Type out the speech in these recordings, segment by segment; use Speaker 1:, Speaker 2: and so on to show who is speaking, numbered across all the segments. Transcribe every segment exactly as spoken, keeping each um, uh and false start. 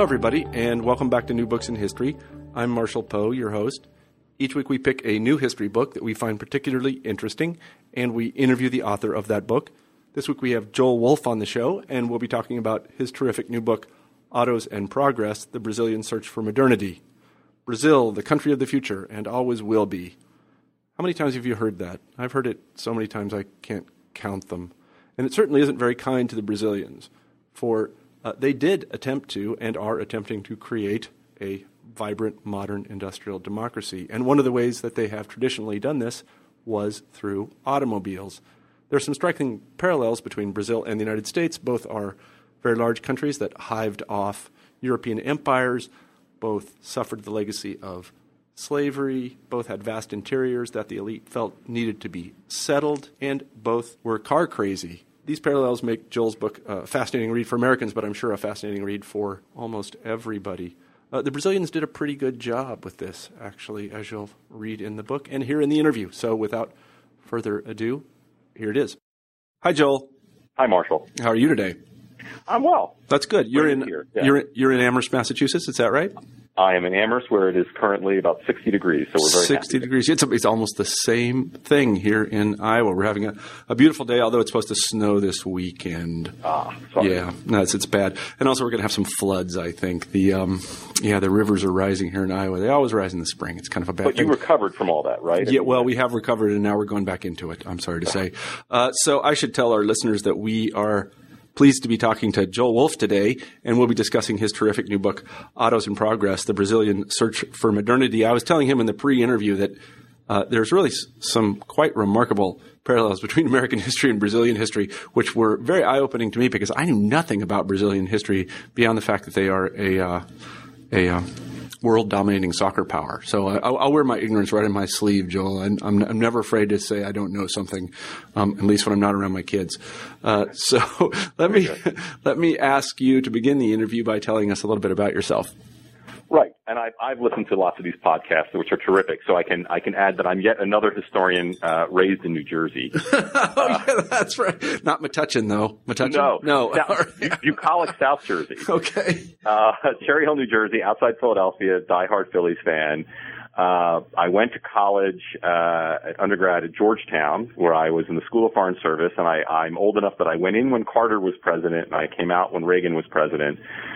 Speaker 1: Hello, everybody, and welcome back to New Books in History. I'm Marshall Poe, your host. Each week we pick a new history book that we find particularly interesting, and we interview the author of that book. This week we have Joel Wolfe on the show, and we'll be talking about his terrific new book, Autos and Progress, The Brazilian Search for Modernity. Brazil, the country of the future, and always will be. How many times have you heard that? I've heard it so many times I can't count them. And it certainly isn't very kind to the Brazilians, for uh, they did attempt to and are attempting to create a vibrant, modern industrial democracy. And one of the ways that they have traditionally done this was through automobiles. There are some striking parallels between Brazil and the United States. Both are very large countries that hived off European empires. Both suffered the legacy of slavery. Both had vast interiors that the elite felt needed to be settled. And both were car crazy. These parallels make Joel's book a fascinating read for Americans, but I'm sure a fascinating read for almost everybody. Uh, the Brazilians did a pretty good job with this, actually, as you'll read in the book and hear in the interview. So without further ado, here it is. Hi, Joel.
Speaker 2: Hi, Marshall.
Speaker 1: How are you today?
Speaker 2: I'm well.
Speaker 1: That's good. You're
Speaker 2: Great
Speaker 1: in
Speaker 2: to hear, yeah.
Speaker 1: you're you're in Amherst, Massachusetts. Is that right?
Speaker 2: I am in Amherst, where it is currently about sixty degrees, so we're very
Speaker 1: sixty
Speaker 2: happy.
Speaker 1: degrees. It's, it's almost the same thing here in Iowa. We're having a, a beautiful day, although it's supposed to snow this weekend.
Speaker 2: Ah, sorry.
Speaker 1: Yeah, no, it's, it's bad. And also we're going to have some floods, I think. The um, yeah, the rivers are rising here in Iowa. They always rise in the spring. It's kind of a bad
Speaker 2: But
Speaker 1: thing.
Speaker 2: you recovered from all that, right?
Speaker 1: Yeah, well, we have recovered, and now we're going back into it, I'm sorry to say. Uh, so I should tell our listeners that we are pleased to be talking to Joel Wolfe today, and we'll be discussing his terrific new book, Autos and Progress, The Brazilian Search for Modernity. I was telling him in the pre-interview that uh, there's really s- some quite remarkable parallels between American history and Brazilian history, which were very eye-opening to me because I knew nothing about Brazilian history beyond the fact that they are a uh, a uh, world-dominating soccer power. So uh, I'll, I'll wear my ignorance right in my sleeve, Joel. And I'm, I'm never afraid to say I don't know something, um, at least when I'm not around my kids. Uh, so let me let me ask you to begin the interview by telling us a little bit about yourself.
Speaker 2: Right, and I've, I've listened to lots of these podcasts, which are terrific. So I can I can add that I'm yet another historian uh, raised in New Jersey.
Speaker 1: oh, yeah, that's right. Not Metuchen, though. Metuchen?
Speaker 2: No,
Speaker 1: no.
Speaker 2: South, bucolic South Jersey.
Speaker 1: Okay.
Speaker 2: Uh, Cherry Hill, New Jersey, outside Philadelphia, diehard Phillies fan. Uh, I went to college, uh, at undergrad at Georgetown, where I was in the School of Foreign Service, and I, I'm old enough that I went in when Carter was president, and I came out when Reagan was president.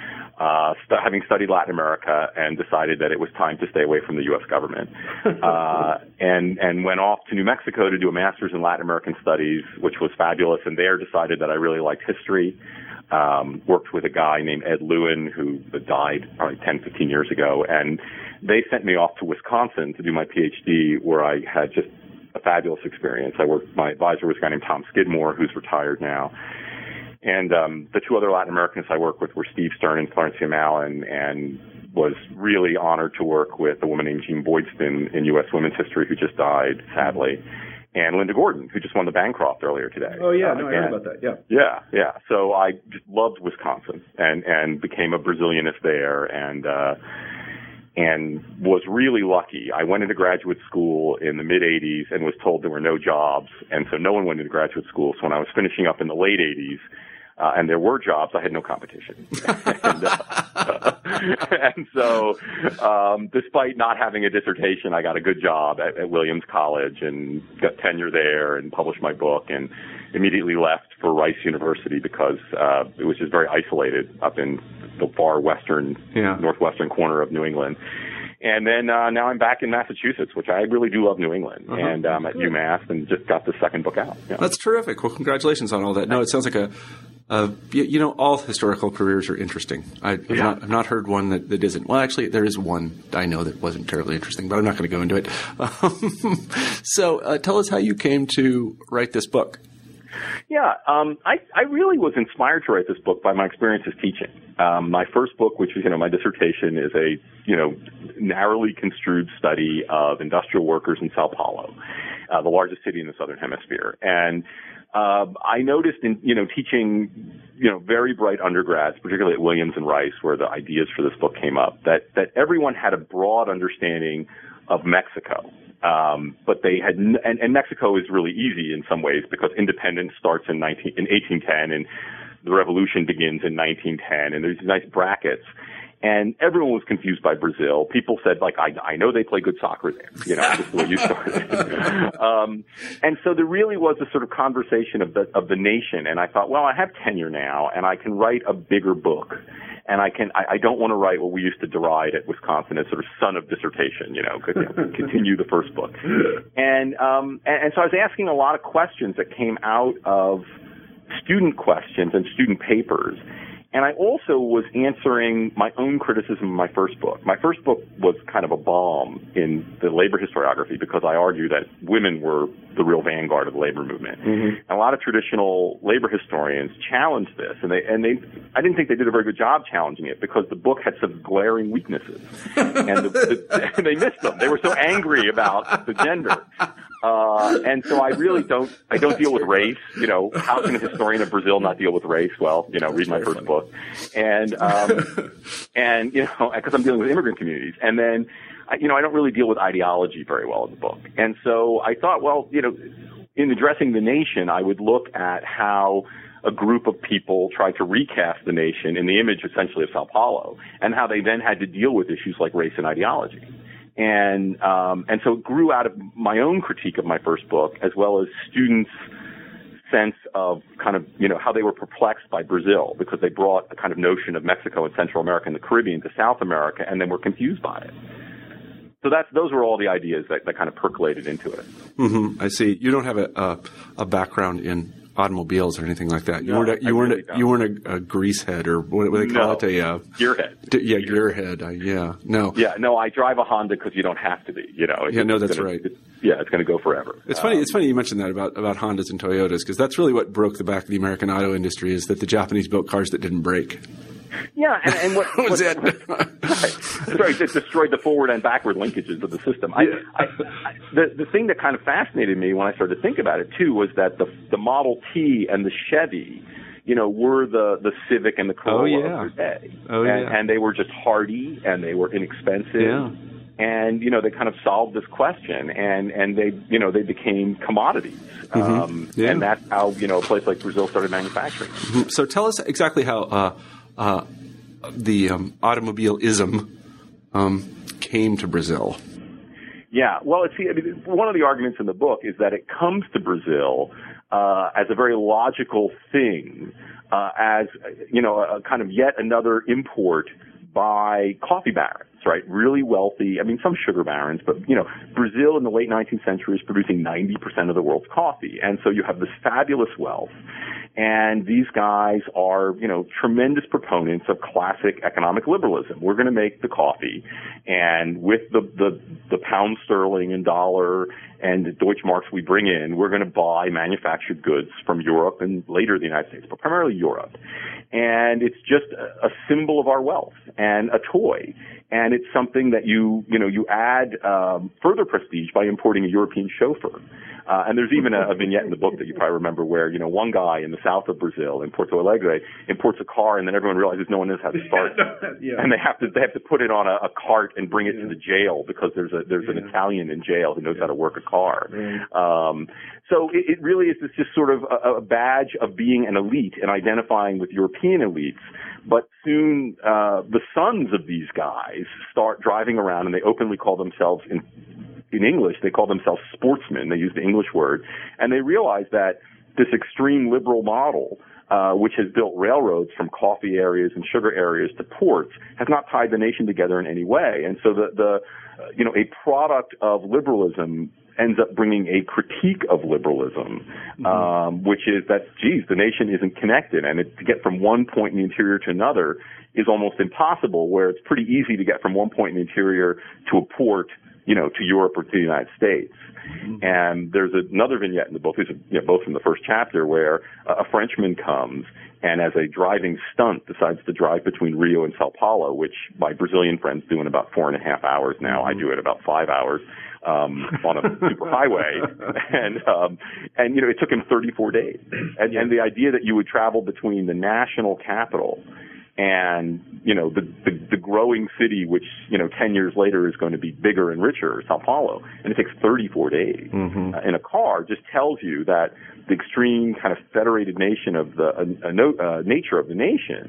Speaker 2: Uh, st- having studied Latin America and decided that it was time to stay away from the U S government. Uh, and, and went off to New Mexico to do a master's in Latin American studies, which was fabulous. And there decided that I really liked history. Um, worked with a guy named Ed Lewin who died probably ten, fifteen years ago. And they sent me off to Wisconsin to do my PhD, where I had just a fabulous experience. I worked, my advisor was a guy named Tom Skidmore, who's retired now. And um, the two other Latin Americans I worked with were Steve Stern and Florencia Mallon, and was really honored to work with a woman named Jean Boydston in U S women's history, who just died, sadly, and Linda Gordon, who just won the Bancroft earlier today.
Speaker 1: Oh, yeah,
Speaker 2: uh,
Speaker 1: no, I heard about that, yeah.
Speaker 2: Yeah, yeah. So I just loved Wisconsin and, and became a Brazilianist there, and uh, and was really lucky. I went into graduate school in the mid-eighties and was told there were no jobs, and so no one went into graduate school. So when I was finishing up in the late eighties, Uh, and there were jobs, I had no competition. and, uh, and so, um, despite not having a dissertation, I got a good job at, at Williams College and got tenure there and published my book, and immediately left for Rice University because uh, it was just very isolated up in the far western,
Speaker 1: yeah.
Speaker 2: northwestern corner of New England. And then uh, now I'm back in Massachusetts, which I really do love New England, uh-huh. and um, at UMass, and just got the second book out. Yeah.
Speaker 1: That's terrific. Well, congratulations on all that. No, it sounds like a, a you, you know, all historical careers are interesting. I, I've,
Speaker 2: yeah.
Speaker 1: not, I've not heard one that, that isn't. Well, actually, there is one I know that wasn't terribly interesting, but I'm not going to go into it. Um, so uh, tell us how you came to write this book.
Speaker 2: Yeah, um, I, I really was inspired to write this book by my experiences teaching. Um, my first book, which was, you know, my dissertation, is a, you know, narrowly construed study of industrial workers in Sao Paulo, uh, the largest city in the Southern Hemisphere. And uh, I noticed in, you know, teaching, you know, very bright undergrads, particularly at Williams and Rice, where the ideas for this book came up, that, that everyone had a broad understanding of Mexico. Um, but they had, n- and, and Mexico is really easy in some ways because independence starts in nineteen, in eighteen ten, and the revolution begins in nineteen ten, and there's nice brackets. And everyone was confused by Brazil. People said, like, I, I know they play good soccer there, you know, just the way you started. um, and so there really was a sort of conversation of the, of the nation. And I thought, well, I have tenure now and I can write a bigger book. And I can, I, I don't want to write what we used to deride at Wisconsin as sort of son of dissertation, you know, could, you know continue the first book. And, um, and, and so I was asking a lot of questions that came out of student questions and student papers. And I also was answering my own criticism of my first book. My first book was kind of a bomb in the labor historiography because I argue that women were the real vanguard of the labor movement. Mm-hmm. And a lot of traditional labor historians challenged this, and they and they I didn't think they did a very good job challenging it because the book had some glaring weaknesses, and, the, the, and they missed them. They were so angry about the gender. Uh, and so I really don't, I don't deal with race. You know, how can a historian of Brazil not deal with race? Well, you know, read my first book. And, um, and, you know, because I'm dealing with immigrant communities. And then, you know, I don't really deal with ideology very well in the book. And so I thought, well, you know, in addressing the nation, I would look at how a group of people tried to recast the nation in the image essentially of Sao Paulo and how they then had to deal with issues like race and ideology. And, um, and so it grew out of my own critique of my first book, as well as students' sense of kind of, you know, how they were perplexed by Brazil because they brought a kind of notion of Mexico and Central America and the Caribbean to South America and then were confused by it. So that's, those were all the ideas that, that kind of percolated into it.
Speaker 1: Mm-hmm. I see. You don't have a, a, a background in automobiles or anything like that. You
Speaker 2: no,
Speaker 1: weren't. A, you weren't.
Speaker 2: Really
Speaker 1: a, you weren't a, a grease head or what, what do they call
Speaker 2: no.
Speaker 1: it? A uh,
Speaker 2: gearhead.
Speaker 1: D- yeah, gearhead. Uh, yeah. No.
Speaker 2: Yeah. No. I drive a Honda because you don't have to be. You know.
Speaker 1: Yeah. No, that's
Speaker 2: gonna,
Speaker 1: right.
Speaker 2: It's, yeah, it's going to go forever.
Speaker 1: It's
Speaker 2: um,
Speaker 1: funny. It's funny you mentioned that about about Hondas and Toyotas because that's really what broke the back of the American auto industry is that the Japanese built cars that didn't break.
Speaker 2: Yeah, and, and what,
Speaker 1: was
Speaker 2: what,
Speaker 1: it?
Speaker 2: That's right. It destroyed the forward and backward linkages of the system. I, I, I, the the thing that kind of fascinated me when I started to think about it too was that the the Model T and the Chevy, you know, were the the Civic and the Corolla
Speaker 1: oh, yeah.
Speaker 2: of their day.
Speaker 1: Oh
Speaker 2: and,
Speaker 1: yeah.
Speaker 2: And they were just hardy and they were inexpensive.
Speaker 1: Yeah.
Speaker 2: And, you know, they kind of solved this question and, and they, you know, they became commodities. Mm-hmm. Um, yeah. And that's how, you know, a place like Brazil started manufacturing.
Speaker 1: Mm-hmm. So tell us exactly how, uh, uh, the, um, automobileism, um, came to Brazil.
Speaker 2: Yeah. Well, it's, I mean, one of the arguments in the book is that it comes to Brazil, uh, as a very logical thing, uh, as, you know, a, a kind of yet another import by coffee barons, right? Really wealthy. I mean, some sugar barons, but, you know, Brazil in the late nineteenth century is producing ninety percent of the world's coffee. And so you have this fabulous wealth. And these guys are, you know, tremendous proponents of classic economic liberalism. We're going to make the coffee, and with the, the, the pound sterling and dollar and the Deutschmarks we bring in, we're going to buy manufactured goods from Europe and later the United States, but primarily Europe. And it's just a, a symbol of our wealth and a toy. And it's something that you, you know, you add um, further prestige by importing a European chauffeur. Uh, and there's even a, a vignette in the book that you probably remember where, you know, one guy in the south of Brazil, in Porto Alegre, imports a car, and then everyone realizes no one knows how to start it. Yeah. And they have to they have to put it on a, a cart and bring it yeah. to the jail because there's a there's yeah. an Italian in jail who knows yeah. how to work a car. Yeah. Um, so it, it really is this just sort of a, a badge of being an elite and identifying with European elites. But soon uh, the sons of these guys start driving around, and they openly call themselves in in English, they call themselves sportsmen. They use the English word. And they realize that this extreme liberal model, uh, which has built railroads from coffee areas and sugar areas to ports, has not tied the nation together in any way. And so the, the uh, you know, a product of liberalism ends up bringing a critique of liberalism, mm-hmm. um, which is that, geez, the nation isn't connected. And it, to get from one point in the interior to another is almost impossible, where it's pretty easy to get from one point in the interior to a port, you know, to Europe or to the United States. Mm-hmm. And there's another vignette in the book, you know, both in the first chapter, where a Frenchman comes and as a driving stunt decides to drive between Rio and Sao Paulo, which my Brazilian friends do in about four and a half hours now. Mm-hmm. I do it about five hours. Um, on a superhighway, and um, and you know it took him thirty-four days, and, yeah. and the idea that you would travel between the national capital and you know the, the the growing city, which you know ten years later is going to be bigger and richer, Sao Paulo, and it takes thirty-four days mm-hmm. uh, in a car, just tells you that the extreme kind of federated nation of the uh, uh, no, uh, nature of the nation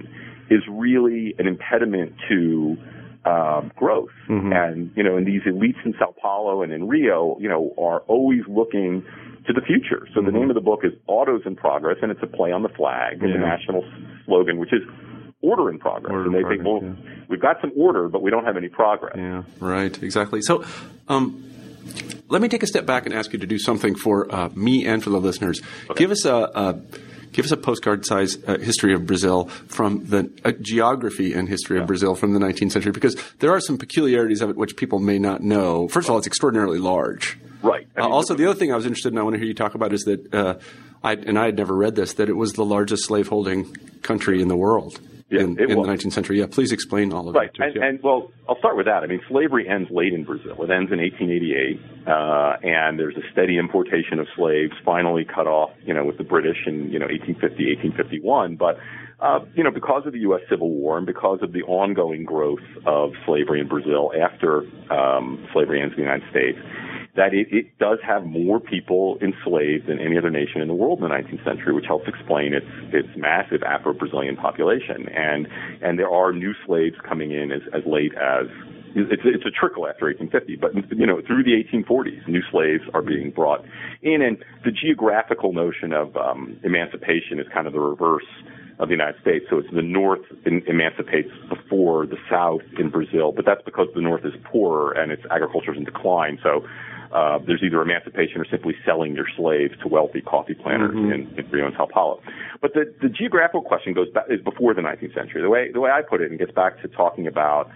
Speaker 2: is really an impediment to um, growth. Mm-hmm. And, you know, and these elites in Sao Paulo and in Rio, you know, are always looking to the future. So mm-hmm. the name of the book is Autos in Progress, and it's a play on the flag and yeah. the national slogan, which is Order in Progress.
Speaker 1: Order
Speaker 2: and they
Speaker 1: progress,
Speaker 2: think, well,
Speaker 1: yeah.
Speaker 2: we've got some order, but we don't have any progress.
Speaker 1: Yeah, right, exactly. So um, let me take a step back and ask you to do something for uh, me and for the listeners. Okay. Give us a, a give us a postcard-size uh, history of Brazil from the uh, geography and history yeah. of Brazil from the nineteenth century, because there are some peculiarities of it which people may not know. First of all, it's extraordinarily large.
Speaker 2: Right. I mean,
Speaker 1: uh, also, the other thing I was interested in, I want to hear you talk about, is that, uh, I, and I had never read this, that it was the largest slaveholding country in the world.
Speaker 2: Yeah,
Speaker 1: in, in the nineteenth century. Yeah, please explain all of
Speaker 2: right.
Speaker 1: that.
Speaker 2: Right, and,
Speaker 1: yeah.
Speaker 2: and, well, I'll start with that. I mean, slavery ends late in Brazil. It ends in eighteen eighty-eight, uh, and there's a steady importation of slaves, finally cut off, you know, with the British in, you know, eighteen fifty, eighteen fifty-one. But, uh, you know, because of the U S Civil War and because of the ongoing growth of slavery in Brazil after um, slavery ends in the United States, that it, it does have more people enslaved than any other nation in the world in the nineteenth century, which helps explain its its massive Afro-Brazilian population. And and there are new slaves coming in as, as late as it's it's a trickle after eighteen fifty, but you know through the eighteen forties, new slaves are being brought in, and the geographical notion of um, emancipation is kind of the reverse of the United States. So it's the North in, emancipates before the South in Brazil, but that's because the North is poorer and its agriculture is in decline. So uh, there's either emancipation or simply selling your slaves to wealthy coffee planters mm-hmm. in, in Rio and Sao Paulo. But the, the geographical question goes back is before the nineteenth century. The way the way I put it, and gets back to talking about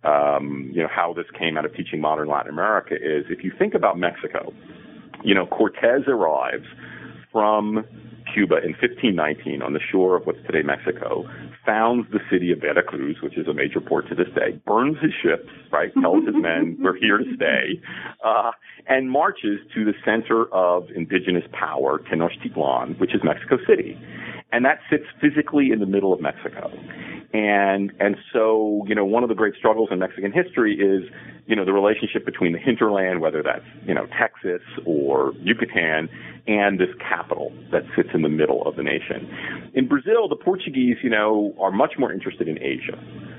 Speaker 2: um, you know how this came out of teaching modern Latin America, is if you think about Mexico, you know Cortez arrives from Cuba in fifteen nineteen on the shore of what's today Mexico, founds the city of Veracruz, which is a major port to this day, burns his ships, right, tells his men, we're here to stay, uh, and marches to the center of indigenous power, Tenochtitlan, which is Mexico City. And that sits physically in the middle of Mexico. And, and so, you know, one of the great struggles in Mexican history is, you know, the relationship between the hinterland, whether that's, you know, Texas or Yucatan, and this capital that sits in the middle of the nation. In Brazil, the Portuguese, you know, are much more interested in Asia.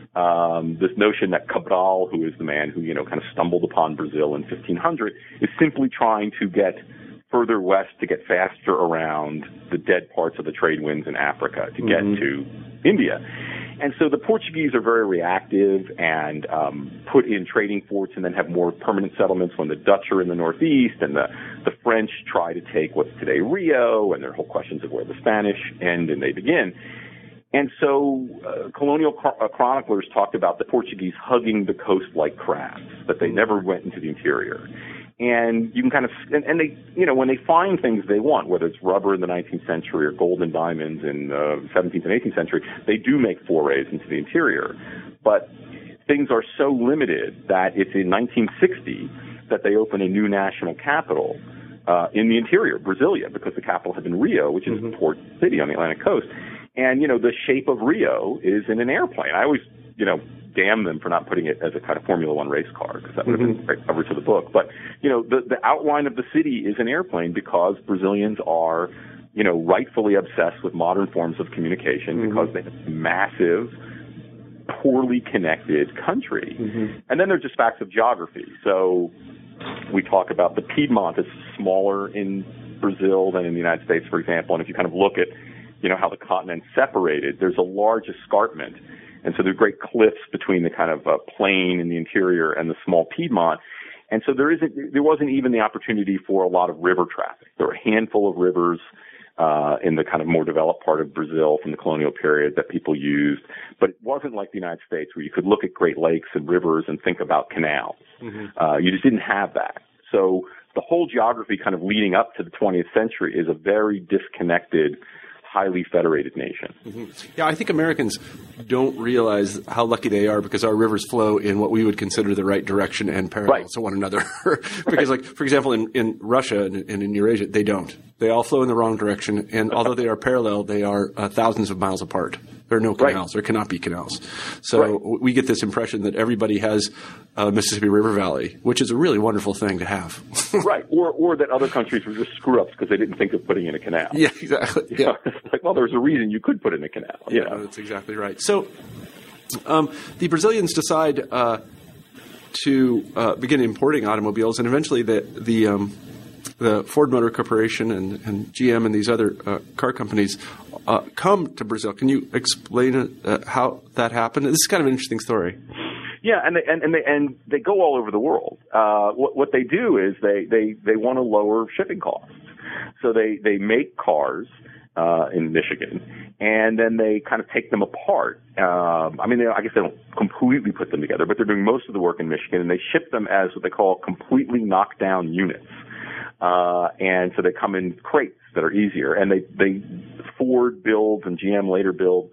Speaker 2: Um, this notion that Cabral, who is the man who, you know, kind of stumbled upon Brazil in fifteen hundred, is simply trying to get further west to get faster around the dead parts of the trade winds in Africa to get mm-hmm. to India. And so the Portuguese are very reactive and um, put in trading forts and then have more permanent settlements when the Dutch are in the northeast, and the, the French try to take what's today Rio, and there are whole questions of where the Spanish end and they begin. And so uh, colonial chro- uh, chroniclers talked about the Portuguese hugging the coast like crabs, that they never went into the interior. And you can kind of, and, and they, you know, when they find things they want, whether it's rubber in the nineteenth century or gold and diamonds in the seventeenth and eighteenth century, they do make forays into the interior. But things are so limited that it's in nineteen sixty that they open a new national capital uh, in the interior, Brasilia, because the capital had been Rio, which is mm-hmm. a port city on the Atlantic coast. And, you know, the shape of Rio is in an airplane. I always, you know, damn them for not putting it as a kind of Formula One race car, because that would have been right cover to the book. But, you know, the, the outline of the city is an airplane because Brazilians are, you know, rightfully obsessed with modern forms of communication mm-hmm. because they have a massive, poorly connected country. Mm-hmm. And then there's just facts of geography. So we talk about the Piedmont is smaller in Brazil than in the United States, for example. And if you kind of look at, you know, how the continent's separated, there's a large escarpment. And so there are great cliffs between the kind of uh, plain in the interior and the small Piedmont. And so there isn't, there wasn't even the opportunity for a lot of river traffic. There were a handful of rivers uh, in the kind of more developed part of Brazil from the colonial period that people used. But it wasn't like the United States where you could look at Great Lakes and rivers and think about canals. Mm-hmm. Uh, you just didn't have that. So the whole geography kind of leading up to the twentieth century is a very disconnected, highly federated nation.
Speaker 1: Mm-hmm. Yeah, I think Americans don't realize how lucky they are because our rivers flow in what we would consider the right direction and parallel
Speaker 2: right.
Speaker 1: to one another. Because, right. like, for example, in, in Russia and, and in Eurasia, they don't. They all flow in the wrong direction, and although they are parallel, they are uh, thousands of miles apart. There are no canals. Right. There cannot be canals. So right. we get this impression that everybody has a Mississippi River Valley, which is a really wonderful thing to have.
Speaker 2: Right. Or or that other countries were just screw-ups because they didn't think of putting in a canal.
Speaker 1: Yeah, exactly. Yeah.
Speaker 2: You know, like like, well, there's a reason you could put it in a canal.
Speaker 1: Yeah,
Speaker 2: know?
Speaker 1: That's exactly right. So um, the Brazilians decide uh, to uh, begin importing automobiles, and eventually the the, um, the Ford Motor Corporation and, and G M and these other uh, car companies uh, come to Brazil. Can you explain uh, how that happened? This is kind of an interesting story.
Speaker 2: Yeah, and they and, and they and they go all over the world. Uh, what what they do is they they they want to lower shipping costs. So they they make cars uh, in Michigan, and then they kind of take them apart. Um, I mean, they, I guess they don't completely put them together, but they're doing most of the work in Michigan, and they ship them as what they call completely knocked down units. Uh, and so they come in crates that are easier, and they they Ford builds and G M later build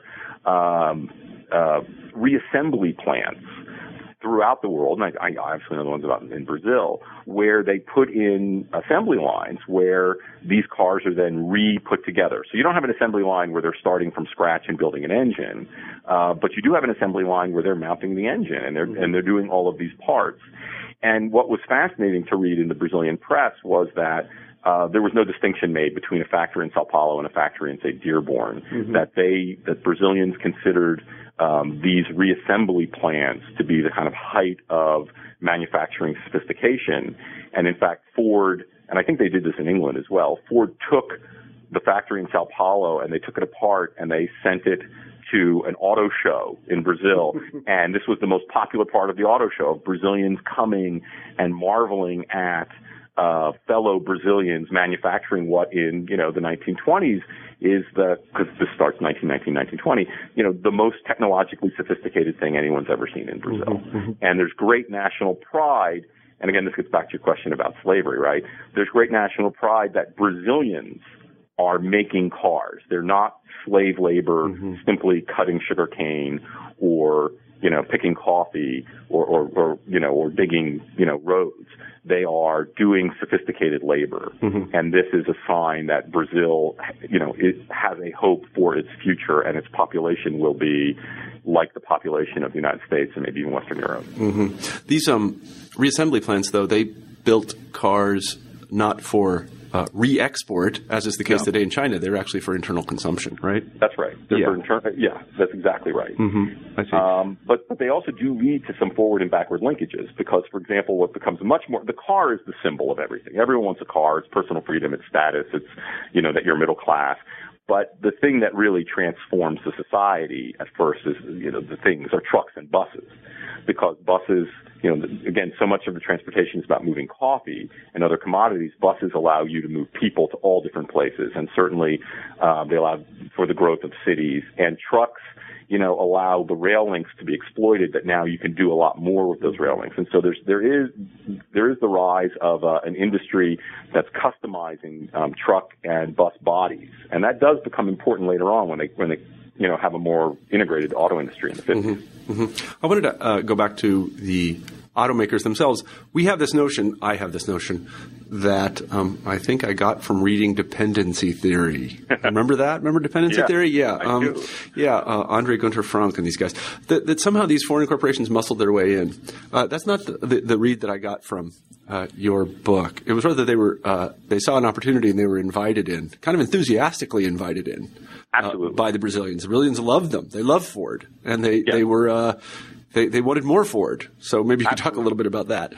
Speaker 2: um, uh, reassembly plants throughout the world, and I, I obviously know the ones about in Brazil, where they put in assembly lines where these cars are then re-put together. So you don't have an assembly line where they're starting from scratch and building an engine, uh, but you do have an assembly line where they're mounting the engine and they're mm-hmm. and they're doing all of these parts. And what was fascinating to read in the Brazilian press was that Uh, there was no distinction made between a factory in Sao Paulo and a factory in, say, Dearborn. Mm-hmm. That they, that Brazilians considered um, these reassembly plants to be the kind of height of manufacturing sophistication. And in fact, Ford, and I think they did this in England as well, Ford took the factory in Sao Paulo and they took it apart and they sent it to an auto show in Brazil. And this was the most popular part of the auto show, of Brazilians coming and marveling at Uh, fellow Brazilians manufacturing what in, you know, the nineteen twenties is the, because this starts nineteen nineteen, nineteen twenty, you know, the most technologically sophisticated thing anyone's ever seen in Brazil. Mm-hmm. And there's great national pride. And again, this gets back to your question about slavery, right? There's great national pride that Brazilians are making cars. They're not slave labor, mm-hmm. simply cutting sugar cane or, you know, picking coffee or, or, or, you know, or digging, you know, roads. They are doing sophisticated labor. Mm-hmm. And this is a sign that Brazil, you know, it has a hope for its future and its population will be like the population of the United States and maybe even Western Europe.
Speaker 1: Mm-hmm. These um, reassembly plants, though, they built cars not for Uh, re-export, as is the case no. today in China. They're actually for internal consumption, right?
Speaker 2: That's right. They're yeah. for inter- yeah, that's exactly right.
Speaker 1: Mm-hmm. I see.
Speaker 2: Um, but, but they also do lead to some forward and backward linkages because, for example, what becomes much more, the car is the symbol of everything. Everyone wants a car. It's personal freedom. It's status. It's, you know, that you're middle class. But the thing that really transforms the society at first is, you know, the things are trucks and buses. Because buses, you know, again, so much of the transportation is about moving coffee and other commodities. Buses allow you to move people to all different places. And certainly, um, they allow for the growth of cities. And trucks, you know, allow the rail links to be exploited, that now you can do a lot more with those rail links. And so there's, there is, there is the rise of uh, an industry that's customizing um, truck and bus bodies. And that does become important later on when they, when they, you know, have a more integrated auto industry in the fifties.
Speaker 1: Mm-hmm. Mm-hmm. I wanted to uh, go back to the automakers themselves. We have this notion, I have this notion, that um, I think I got from reading Dependency Theory. Remember that? Remember Dependency
Speaker 2: yeah,
Speaker 1: Theory? Yeah.
Speaker 2: I
Speaker 1: um,
Speaker 2: do.
Speaker 1: Yeah, uh, Andre Gunter Frank and these guys. That, that somehow these foreign corporations muscled their way in. Uh, that's not the, the, the read that I got from uh, your book. It was rather they were uh, they saw an opportunity and they were invited in, kind of enthusiastically invited in.
Speaker 2: Absolutely.
Speaker 1: Uh, by the Brazilians. The Brazilians loved them. They loved Ford. And they,
Speaker 2: yeah.
Speaker 1: they were uh, they, they wanted more Ford. So maybe you could talk a little bit about that.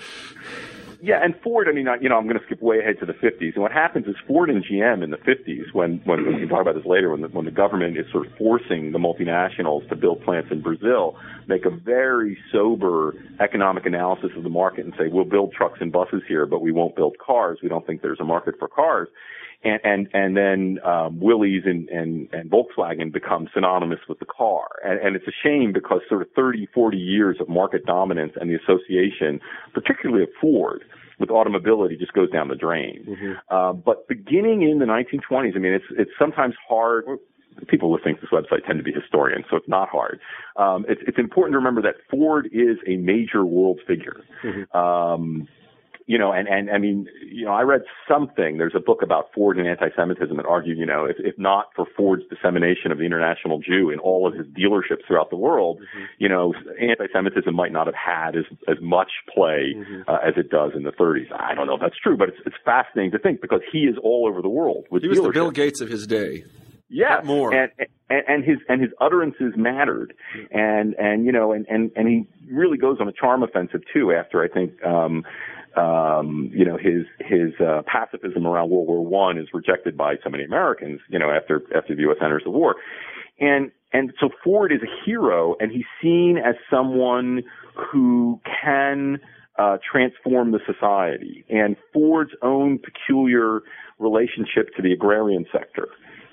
Speaker 2: Yeah, and Ford, I mean, I, you know, I'm going to skip way ahead to the fifties. And what happens is Ford and G M in the fifties, when, when we can talk about this later, when the, when the government is sort of forcing the multinationals to build plants in Brazil, make a very sober economic analysis of the market and say, we'll build trucks and buses here, but we won't build cars. We don't think there's a market for cars. And, and, and then, um, Willys and, and, and Volkswagen become synonymous with the car. And, and it's a shame because sort of thirty, forty years of market dominance and the association, particularly of Ford, with automobility just goes down the drain. Mm-hmm. Uh, but beginning in the nineteen twenties, I mean, it's, it's sometimes hard. People listening to this website tend to be historians, so it's not hard. Um, it's, it's important to remember that Ford is a major world figure. Mm-hmm. Um, You know, and, and I mean, you know, I read something, there's a book about Ford and anti-Semitism that argued, you know, if, if not for Ford's dissemination of the international Jew in all of his dealerships throughout the world, mm-hmm. you know, anti-Semitism might not have had as, as much play mm-hmm. uh, as it does in the thirties. I don't know if that's true, but it's, it's fascinating to think because he is all over the world with
Speaker 1: He was
Speaker 2: dealerships.
Speaker 1: the Bill Gates of his day.
Speaker 2: Yeah,
Speaker 1: more.
Speaker 2: And, and and his and his utterances mattered, and and you know, and and and he really goes on a charm offensive too. After I think, um, um, you know, his his uh, pacifism around World War One is rejected by so many Americans. You know, after after the U S enters the war, and and so Ford is a hero, and he's seen as someone who can uh, transform the society. And Ford's own peculiar relationship to the agrarian sector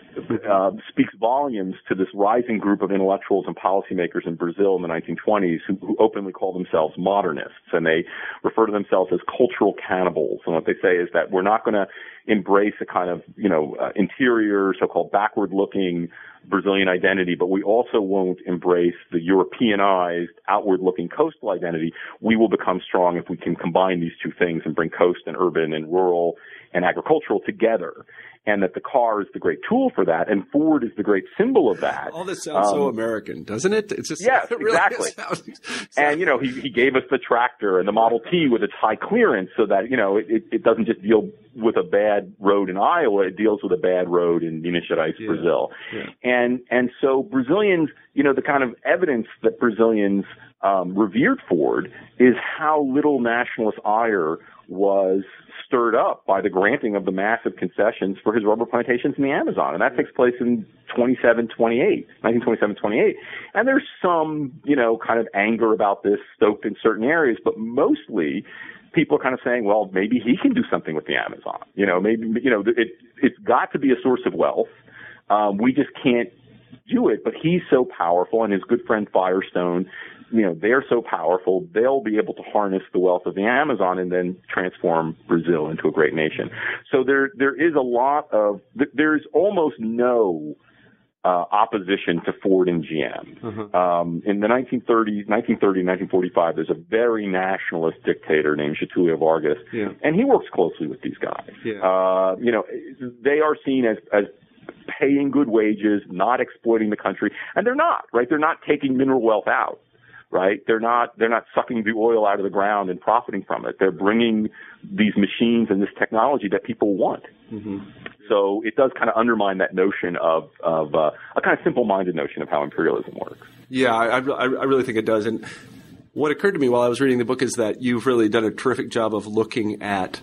Speaker 2: Uh, speaks volumes to this rising group of intellectuals and policymakers in Brazil in the nineteen twenties who, who openly call themselves modernists, and they refer to themselves as cultural cannibals. And what they say is that we're not going to embrace a kind of, you know, uh, interior, so-called backward-looking Brazilian identity, but we also won't embrace the Europeanized, outward-looking coastal identity. We will become strong if we can combine these two things and bring coast and urban and rural and agricultural together. And that the car is the great tool for that, and Ford is the great symbol of that.
Speaker 1: All this sounds um, so American, doesn't it? It's just
Speaker 2: yes,
Speaker 1: it really
Speaker 2: exactly.
Speaker 1: Sounds,
Speaker 2: and you know, he he gave us the tractor and the Model T with its high clearance, so that you know it, it, it doesn't just deal with a bad road in Iowa; it deals with a bad road in Minas Gerais, yeah. Brazil. Yeah. And and so Brazilians, you know, the kind of evidence that Brazilians um, revered Ford is how little nationalist ire was stirred up by the granting of the massive concessions for his rubber plantations in the Amazon. And that takes place in twenty-seven, twenty-eight, nineteen twenty-seven, twenty-eight. And there's some, you know, kind of anger about this stoked in certain areas, but mostly people are kind of saying, well, maybe he can do something with the Amazon. You know, maybe, you know, it, it's got to be a source of wealth. Um, we just can't do it, but he's so powerful, and his good friend Firestone, you know, they're so powerful, they'll be able to harness the wealth of the Amazon and then transform Brazil into a great nation. So there, there is a lot of, there's almost no uh, opposition to Ford and G M. Mm-hmm. Um, in the nineteen thirties, nineteen thirty, nineteen forty-five, there's a very nationalist dictator named Getulio Vargas, yeah. and he works closely with these guys. Yeah. Uh, you know, they are seen as, as paying good wages, not exploiting the country, and they're not, right? They're not taking mineral wealth out. Right? They're not, they're not sucking the oil out of the ground and profiting from it. They're bringing these machines and this technology that people want. Mm-hmm. So it does kind of undermine that notion of, of, uh, a kind of simple-minded notion of how imperialism works.
Speaker 1: Yeah, I, I, I really think it does. And what occurred to me while I was reading the book is that you've really done a terrific job of looking at,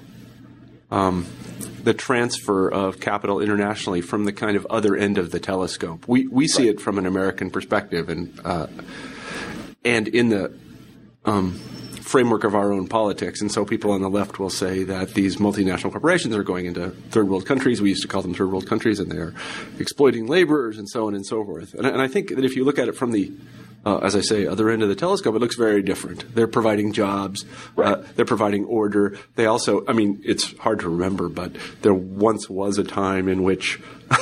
Speaker 1: um, the transfer of capital internationally from the kind of other end of the telescope. We, we see right. it from an American perspective, and, uh, And in the um, framework of our own politics. And so people on the left will say that these multinational corporations are going into third world countries. We used to call them third world countries, and they're exploiting laborers and so on and so forth. And, and I think that if you look at it from the, uh, as I say, other end of the telescope, it looks very different. They're providing jobs. Right. Uh, they're providing order. They also, I mean, it's hard to remember, but there once was a time in which,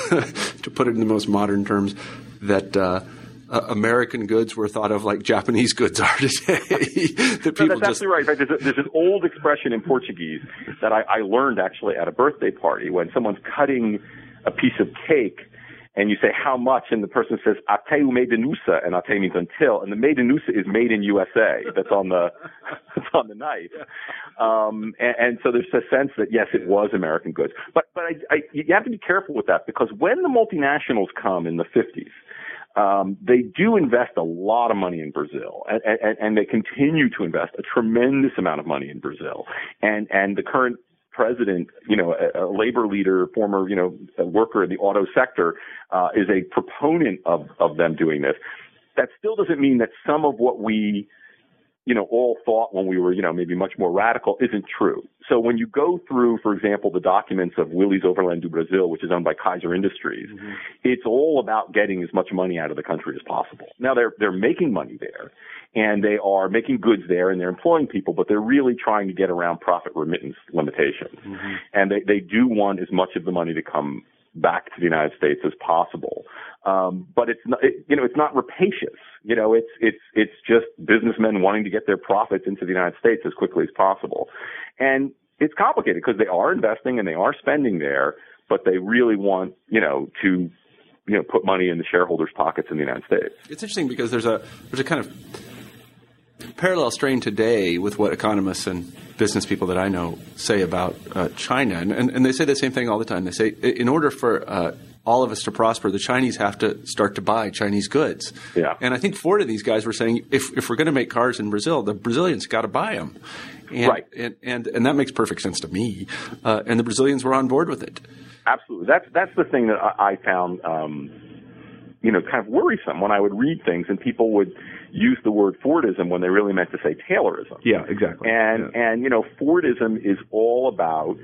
Speaker 1: to put it in the most modern terms, that uh, Uh, American goods were thought of like Japanese goods are today. that people
Speaker 2: no, that's
Speaker 1: just...
Speaker 2: absolutely right. There's, a, there's an old expression in Portuguese that I, I learned actually at a birthday party when someone's cutting a piece of cake and you say how much, and the person says até o medenusa, and até means until, and the medenusa is made in U S A. That's on the that's on the knife. Um, and, and so there's a sense that yes, it was American goods. But but I, I, you have to be careful with that, because when the multinationals come in the fifties. Um, they do invest a lot of money in Brazil, and, and, and they continue to invest a tremendous amount of money in Brazil. And, and the current president, you know, a, a labor leader, former, you know, a worker in the auto sector, uh, is a proponent of, of them doing this. That still doesn't mean that some of what we, you know, all thought when we were, you know, maybe much more radical isn't true. So when you go through, for example, the documents of Willys Overland do Brasil, which is owned by Kaiser Industries, mm-hmm. it's all about getting as much money out of the country as possible. Now they're, they're making money there, and they are making goods there, and they're employing people, but they're really trying to get around profit remittance limitations. Mm-hmm. And they, they do want as much of the money to come back to the United States as possible. Um, but it's not, it, you know, it's not rapacious. You know, it's, it's, it's just businessmen wanting to get their profits into the United States as quickly as possible. And it's complicated because they are investing and they are spending there, but they really want, you know, to, you know, put money in the shareholders' pockets in the United States.
Speaker 1: It's interesting because there's a, there's a kind of parallel strain today with what economists and business people that I know say about uh, China. And, and, and they say the same thing all the time. They say in order for uh, all of us to prosper, the Chinese have to start to buy Chinese goods.
Speaker 2: Yeah.
Speaker 1: And I think Ford and these guys were saying, if if we're going to make cars in Brazil, the Brazilians got to buy them. And,
Speaker 2: right.
Speaker 1: And, and and that makes perfect sense to me. Uh, and the Brazilians were on board with it.
Speaker 2: Absolutely. That's that's the thing that I, I found, um, you know, kind of worrisome when I would read things and people would use the word Fordism when they really meant to say Taylorism.
Speaker 1: Yeah, exactly.
Speaker 2: And
Speaker 1: yeah.
Speaker 2: and you know, Fordism is all about.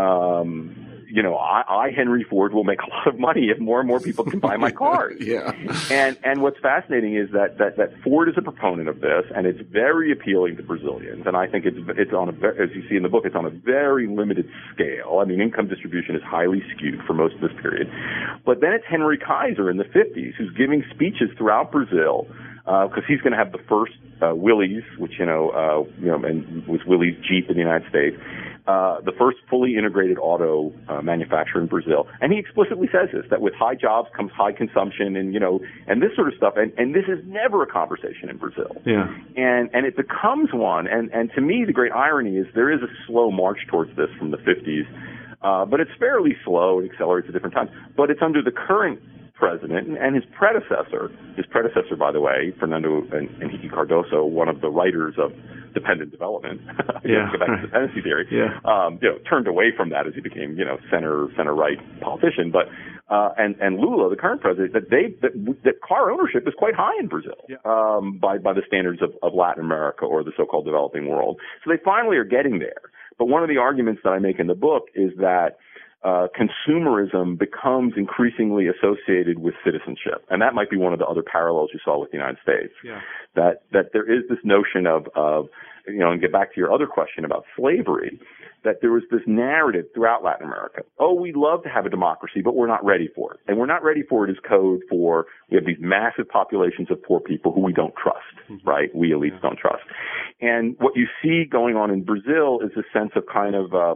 Speaker 2: Um, You know, I, I, Henry Ford, will make a lot of money if more and more people can buy my cars.
Speaker 1: yeah.
Speaker 2: And and what's fascinating is that, that, that Ford is a proponent of this, and it's very appealing to Brazilians. And I think it's it's on a as you see in the book, it's on a very limited scale. I mean, income distribution is highly skewed for most of this period. But then it's Henry Kaiser in the fifties who's giving speeches throughout Brazil. Because uh, he's going to have the first uh, Willys, which you know, uh, you know, and was Willys Jeep in the United States, uh, the first fully integrated auto uh, manufacturer in Brazil, and he explicitly says this: that with high jobs comes high consumption, and you know, and this sort of stuff. And, and this is never a conversation in Brazil.
Speaker 1: Yeah.
Speaker 2: And and it becomes one. And and to me, the great irony is there is a slow march towards this from the fifties, uh, but it's fairly slow. It accelerates at different times. But it's under the current president and his predecessor, his predecessor, by the way, Fernando Henrique Cardoso, one of the writers of Dependent Development,
Speaker 1: yeah.
Speaker 2: go back to dependency theory,
Speaker 1: yeah.
Speaker 2: um, you know, turned away from that as he became, you know, center center right politician. But uh, and and Lula, the current president, that they that, that car ownership is quite high in Brazil
Speaker 1: yeah.
Speaker 2: um, by by the standards of, of Latin America or the so-called developing world. So they finally are getting there. But one of the arguments that I make in the book is that Uh, consumerism becomes increasingly associated with citizenship, and that might be one of the other parallels you saw with the United States.
Speaker 1: Yeah.
Speaker 2: That that there is this notion of of you know, and get back to your other question about slavery, that there was this narrative throughout Latin America. Oh, we love to have a democracy, but we're not ready for it, and we're not ready for it is code for we have these massive populations of poor people who we don't trust, mm-hmm. right? We elites yeah. don't trust, and what you see going on in Brazil is a sense of kind of uh,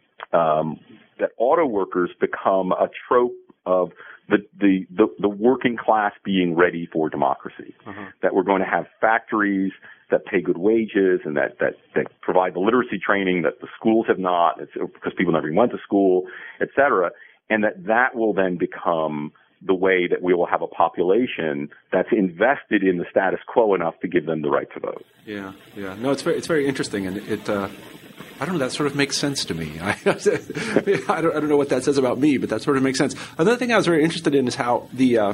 Speaker 2: um, that auto workers become a trope of the, the, the, the working class being ready for democracy. Uh-huh. That we're going to have factories that pay good wages and that, that, that provide the literacy training that the schools have not, it's because people never even went to school, et cetera. And that that will then become the way that we will have a population that's invested in the status quo enough to give them the right to vote.
Speaker 1: Yeah, yeah. No, it's very, it's very interesting. And it, uh, I don't know, that sort of makes sense to me. I, I, don't, I don't know what that says about me, but that sort of makes sense. Another thing I was very interested in is how the uh,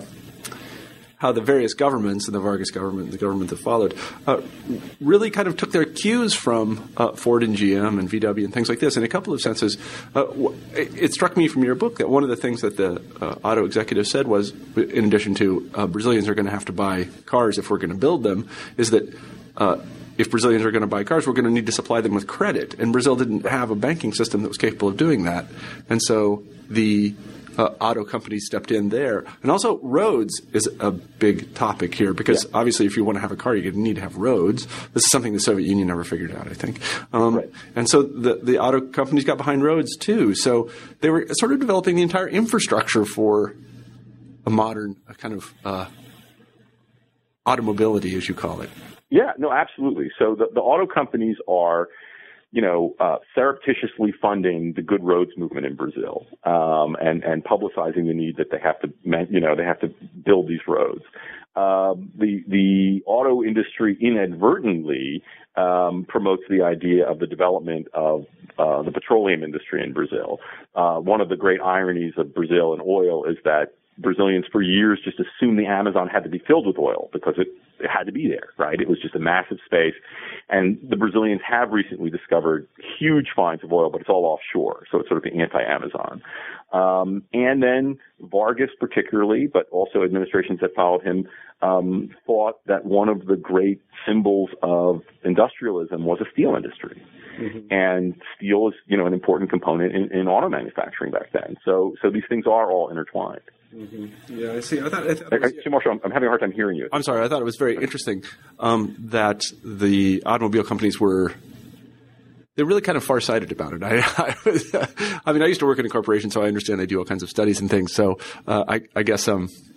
Speaker 1: how the various governments, and the Vargas government, the government that followed, uh, really kind of took their cues from uh, Ford and G M and V W and things like this. In a couple of senses, uh, it, it struck me from your book that one of the things that the uh, auto executive said was, in addition to uh, Brazilians are going to have to buy cars if we're going to build them, is that uh, if Brazilians are going to buy cars, we're going to need to supply them with credit. And Brazil didn't have a banking system that was capable of doing that. And so the uh, auto companies stepped in there. And also roads is a big topic here because yeah. obviously if you want to have a car, you're going to need to have roads. This is something the Soviet Union never figured out, I think. Um, right. And so the, the auto companies got behind roads too. So they were sort of developing the entire infrastructure for a modern a kind of uh, automobility, as you call it.
Speaker 2: Yeah, no, absolutely. So the, the auto companies are, you know, uh, surreptitiously funding the good roads movement in Brazil, um, and, and publicizing the need that they have to, you know, they have to build these roads. Uh, the, the auto industry inadvertently, um, promotes the idea of the development of, uh, the petroleum industry in Brazil. Uh, one of the great ironies of Brazil and oil is that Brazilians for years just assumed the Amazon had to be filled with oil because it, it had to be there, right? It was just a massive space. And the Brazilians have recently discovered huge finds of oil, but it's all offshore. So it's sort of the anti-Amazon. Um, and then Vargas particularly, but also administrations that followed him, um, thought that one of the great symbols of industrialism was a steel industry. Mm-hmm. And steel is, you know, an important component in, in auto manufacturing back then. So, so these things are all intertwined.
Speaker 1: Mm-hmm. Yeah, I see. I thought, I thought it was,
Speaker 2: Actually, Marshall, I'm, I'm having a hard time hearing you.
Speaker 1: I'm sorry. I thought it was very interesting um, that the automobile companies were they're really kind of far-sighted about it. I, I, was, I mean, I used to work in a corporation, so I understand they do all kinds of studies and things. So uh, I, I guess um,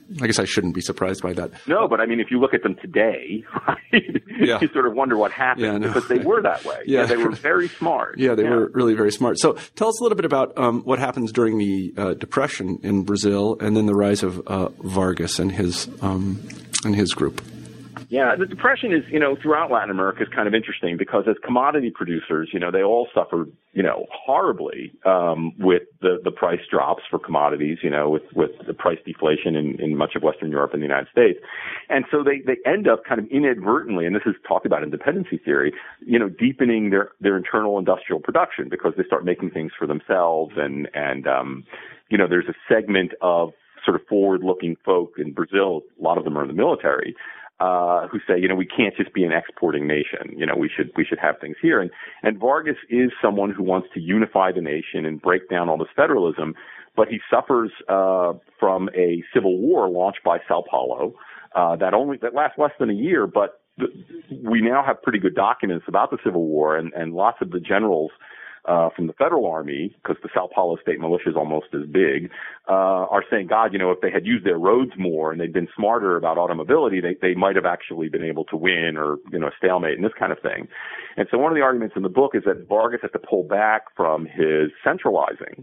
Speaker 1: I guess I shouldn't be surprised by that.
Speaker 2: No, but I mean, if you look at them today, right,
Speaker 1: yeah.
Speaker 2: you sort of wonder what happened
Speaker 1: yeah, no.
Speaker 2: because they were that way.
Speaker 1: yeah.
Speaker 2: yeah, they were very smart.
Speaker 1: Yeah, they
Speaker 2: yeah.
Speaker 1: were really very smart. So tell us a little bit about um, what happens during the uh, Depression in Brazil, and then the rise of uh, Vargas and his um, and his group.
Speaker 2: Yeah, the Depression is, you know, throughout Latin America is kind of interesting because as commodity producers, you know, they all suffered, you know, horribly um, with the, the price drops for commodities, you know, with, with the price deflation in, in much of Western Europe and the United States. And so they, they end up kind of inadvertently, and this is talked about in dependency theory, you know, deepening their, their internal industrial production because they start making things for themselves. And, and um, you know, there's a segment of sort of forward-looking folk in Brazil, a lot of them are in the military, Uh, who say, you know, we can't just be an exporting nation. You know, we should, we should have things here. And, and Vargas is someone who wants to unify the nation and break down all this federalism, but he suffers, uh, from a civil war launched by Sao Paulo, uh, that only, that lasts less than a year, but th- we now have pretty good documents about the Civil War and, and lots of the generals Uh, from the federal army, because the Sao Paulo state militia is almost as big, uh, are saying, God, you know, if they had used their roads more and they'd been smarter about automobility, they, they might have actually been able to win or, you know, stalemate and this kind of thing. And so one of the arguments in the book is that Vargas has to pull back from his centralizing,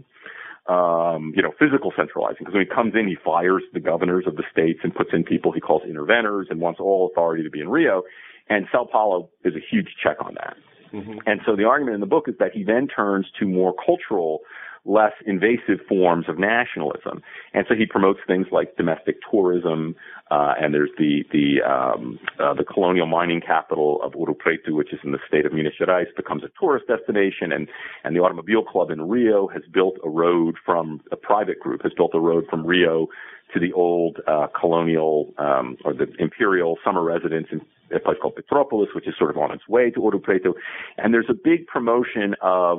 Speaker 2: um, you know, physical centralizing, because when he comes in, he fires the governors of the states and puts in people he calls interventors and wants all authority to be in Rio. And Sao Paulo is a huge check on that. Mm-hmm. And so the argument in the book is that he then turns to more cultural, less invasive forms of nationalism. And so he promotes things like domestic tourism, uh, and there's the, the, um, uh, the colonial mining capital of Ouro Preto, which is in the state of Minas Gerais, becomes a tourist destination. And, and the Automobile Club in Rio has built a road from, a private group has built a road from Rio to the old, uh, colonial, um, or the imperial summer residence in a place called Petrópolis, which is sort of on its way to Ouro Preto. And there's a big promotion of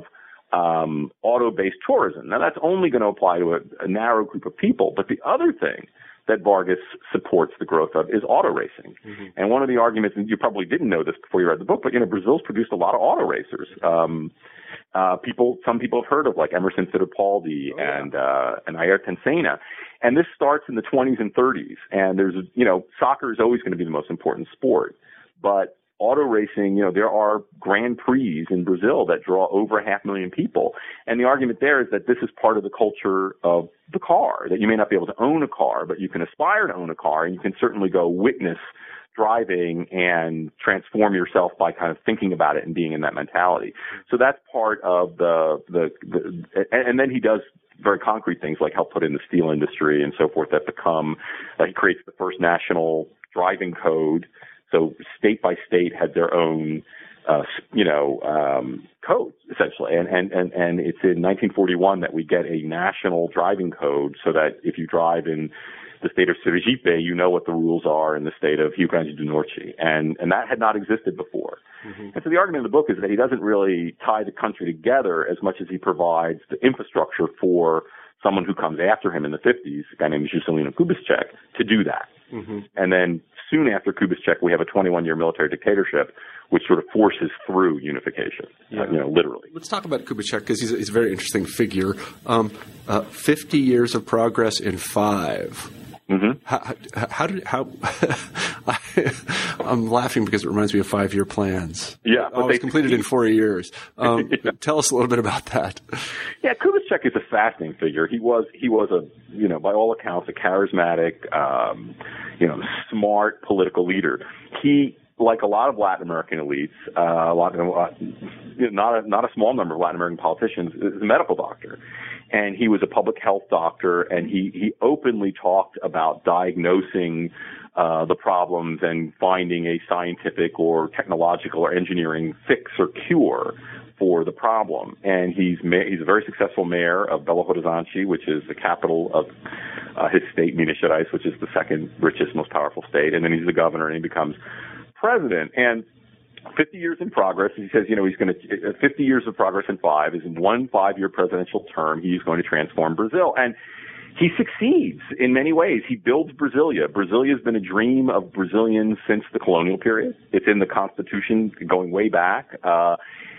Speaker 2: um, auto-based tourism. Now, that's only going to apply to a, a narrow group of people. But the other thing that Vargas supports the growth of is auto racing. Mm-hmm. And one of the arguments, and you probably didn't know this before you read the book, but, you know, Brazil's produced a lot of auto racers. Um, uh, people, some people have heard of like Emerson Fittipaldi oh, yeah. and, uh, and Ayrton Senna. And this starts in the twenties and thirties. And there's, you know, soccer is always going to be the most important sport. But auto racing, you know, there are Grand Prix in Brazil that draw over a half million people. And the argument there is that this is part of the culture of the car, that you may not be able to own a car, but you can aspire to own a car, and you can certainly go witness driving and transform yourself by kind of thinking about it and being in that mentality. So that's part of the, the, the and, and then he does very concrete things like help put in the steel industry and so forth that become, uh, he creates the first national driving code. So state by state had their own, uh, you know, um, codes essentially. And, and, and, and it's in nineteen forty-one that we get a national driving code so that if you drive in the state of Sergipe, you know what the rules are in the state of Rio Grande do Norte. And, and that had not existed before. Mm-hmm. And so the argument in the book is that he doesn't really tie the country together as much as he provides the infrastructure for someone who comes after him in the fifties, a guy named Juscelino Kubitschek, to do that. Mm-hmm. And then soon after Kubitschek, we have a twenty-one-year military dictatorship, which sort of forces through unification, yeah. uh, you know, literally.
Speaker 1: Let's talk about Kubitschek because he's, he's a very interesting figure. Um, uh, fifty years of progress in five. Mm-hmm. How, how did how? I'm laughing because it reminds me of five-year plans.
Speaker 2: Yeah,
Speaker 1: but oh, they completed in four years. Um, yeah. Tell us a little bit about that.
Speaker 2: Yeah, Kubitschek is a fascinating figure. He was he was a you know by all accounts a charismatic, um, you know, smart political leader. He, like a lot of Latin American elites, uh, a lot of uh, you know, not a, not a small number of Latin American politicians, is a medical doctor. And he was a public health doctor, and he, he openly talked about diagnosing uh, the problems and finding a scientific or technological or engineering fix or cure for the problem. And he's ma- he's a very successful mayor of Belo Horizonte, which is the capital of uh, his state, Minas Gerais, which is the second richest, most powerful state. And then he's the governor, and he becomes president. And fifty years in progress. He says, you know, he's going to, fifty years of progress in five is in one five-year presidential term. He's going to transform Brazil. And he succeeds in many ways. He builds Brasilia. Brasilia has been a dream of Brazilians since the colonial period. It's in the Constitution going way back. Uh,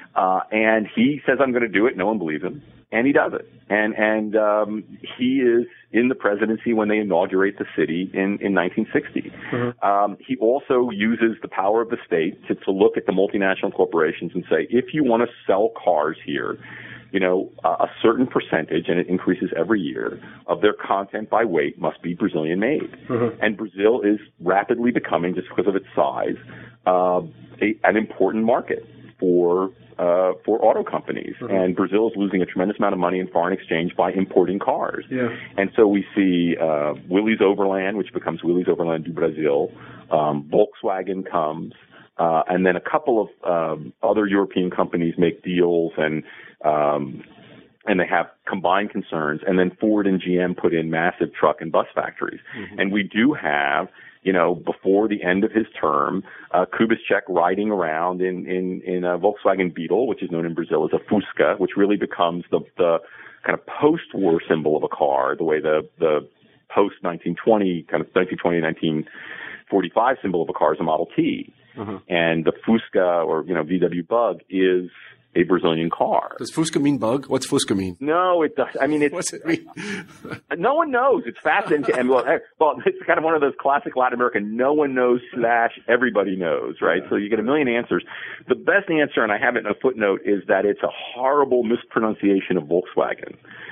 Speaker 2: Uh, and he says, I'm going to do it. No one believes him. And he does it. And, and, um, he is in the presidency when they inaugurate the city in, in nineteen sixty. Mm-hmm. Um, he also uses the power of the state to, to look at the multinational corporations and say, if you want to sell cars here, you know, uh, a certain percentage, and it increases every year, of their content by weight must be Brazilian made. Mm-hmm. And Brazil is rapidly becoming, just because of its size, uh, a, an important market for uh, for auto companies. Mm-hmm. And Brazil is losing a tremendous amount of money in foreign exchange by importing cars. Yeah. And so we see uh, Willys Overland, which becomes Willys Overland do Brasil. Um, Volkswagen comes. Uh, and then a couple of um, other European companies make deals, and um, and they have combined concerns. And then Ford and G M put in massive truck and bus factories. Mm-hmm. And we do have, you know, before the end of his term, uh, Kubitschek riding around in, in, in a Volkswagen Beetle, which is known in Brazil as a Fusca, which really becomes the, the kind of post-war symbol of a car, the way the, the post-nineteen twenty, kind of nineteen twenty, nineteen forty-five symbol of a car is a Model T. Uh-huh. And the Fusca, or, you know, V W Bug, is a Brazilian car.
Speaker 1: Does Fusca mean bug? What's Fusca mean?
Speaker 2: No, it does. I mean, it's,
Speaker 1: what's it mean?
Speaker 2: No one knows. It's fascinating. And well, well, it's kind of one of those classic Latin American, no one knows slash everybody knows, right? Yeah. So you get a million answers. The best answer, and I have it in a footnote, is that it's a horrible mispronunciation of Volkswagen.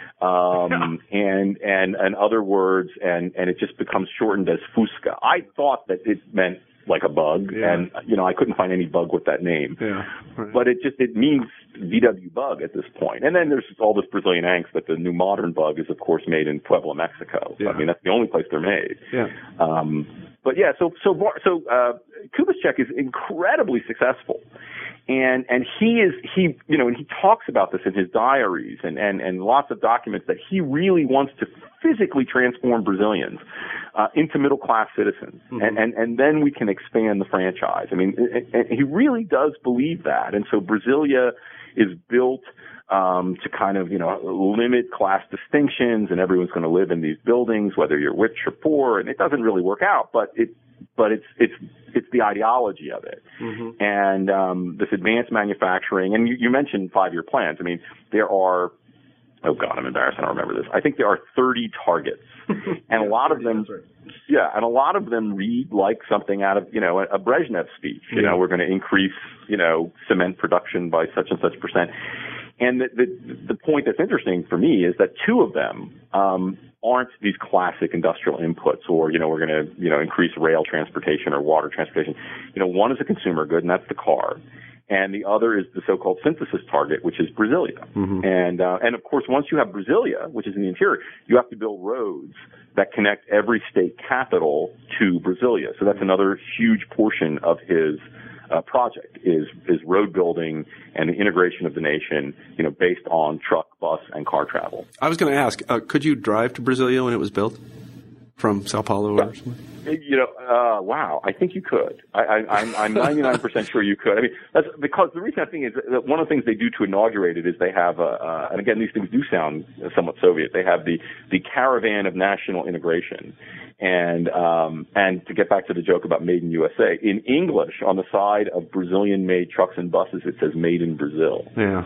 Speaker 2: Um, yeah. and, and, and other words, and, and it just becomes shortened as Fusca. I thought that it meant like a bug, yeah. and, you know, I couldn't find any bug with that name. Yeah. Right. But it just, it means V W Bug at this point. And then there's all this Brazilian angst that the new modern Bug is, of course, made in Puebla, Mexico. Yeah. I mean, that's the only place they're made. Yeah. Um, but yeah, so, so, so, uh, Kubitschek is incredibly successful. And, and he is, he, you know, and he talks about this in his diaries and, and, and lots of documents that he really wants to physically transform Brazilians, uh, into middle class citizens. Mm-hmm. And, and, and then we can expand the franchise. I mean, and, and he really does believe that. And so Brasilia is built, um, to kind of, you know, limit class distinctions, and everyone's going to live in these buildings, whether you're rich or poor. And it doesn't really work out, but it, but it's, it's, it's the ideology of it. Mm-hmm. And, um, this advanced manufacturing, and you, you mentioned five-year plans. I mean, there are, oh God, I'm embarrassed. I don't remember this. I think there are thirty targets, and a lot of them, yeah, and a lot of them read like something out of, you know, a, a Brezhnev speech. You yeah. know, we're going to increase, you know, cement production by such and such percent. And the, the, the point that's interesting for me is that two of them, um, aren't these classic industrial inputs, or, you know, we're going to, you know, increase rail transportation or water transportation. You know, one is a consumer good, and that's the car. And the other is the so-called synthesis target, which is Brasilia. Mm-hmm. And, uh, and of course, once you have Brasilia, which is in the interior, you have to build roads that connect every state capital to Brasilia. So that's another huge portion of his Uh, project is is road building and the integration of the nation, you know, based on truck, bus, and car travel.
Speaker 1: I was going to ask, uh, could you drive to Brasilia when it was built from Sao Paulo or something?
Speaker 2: You know, uh, wow, I think you could. I, I, I'm, I'm ninety-nine percent sure you could. I mean, that's because the reason I think is that one of the things they do to inaugurate it is they have, a, uh, and again, these things do sound somewhat Soviet. They have the the caravan of national integration. And, um, and to get back to the joke about made in U S A, in English, on the side of Brazilian made trucks and buses, it says made in Brazil. Yeah.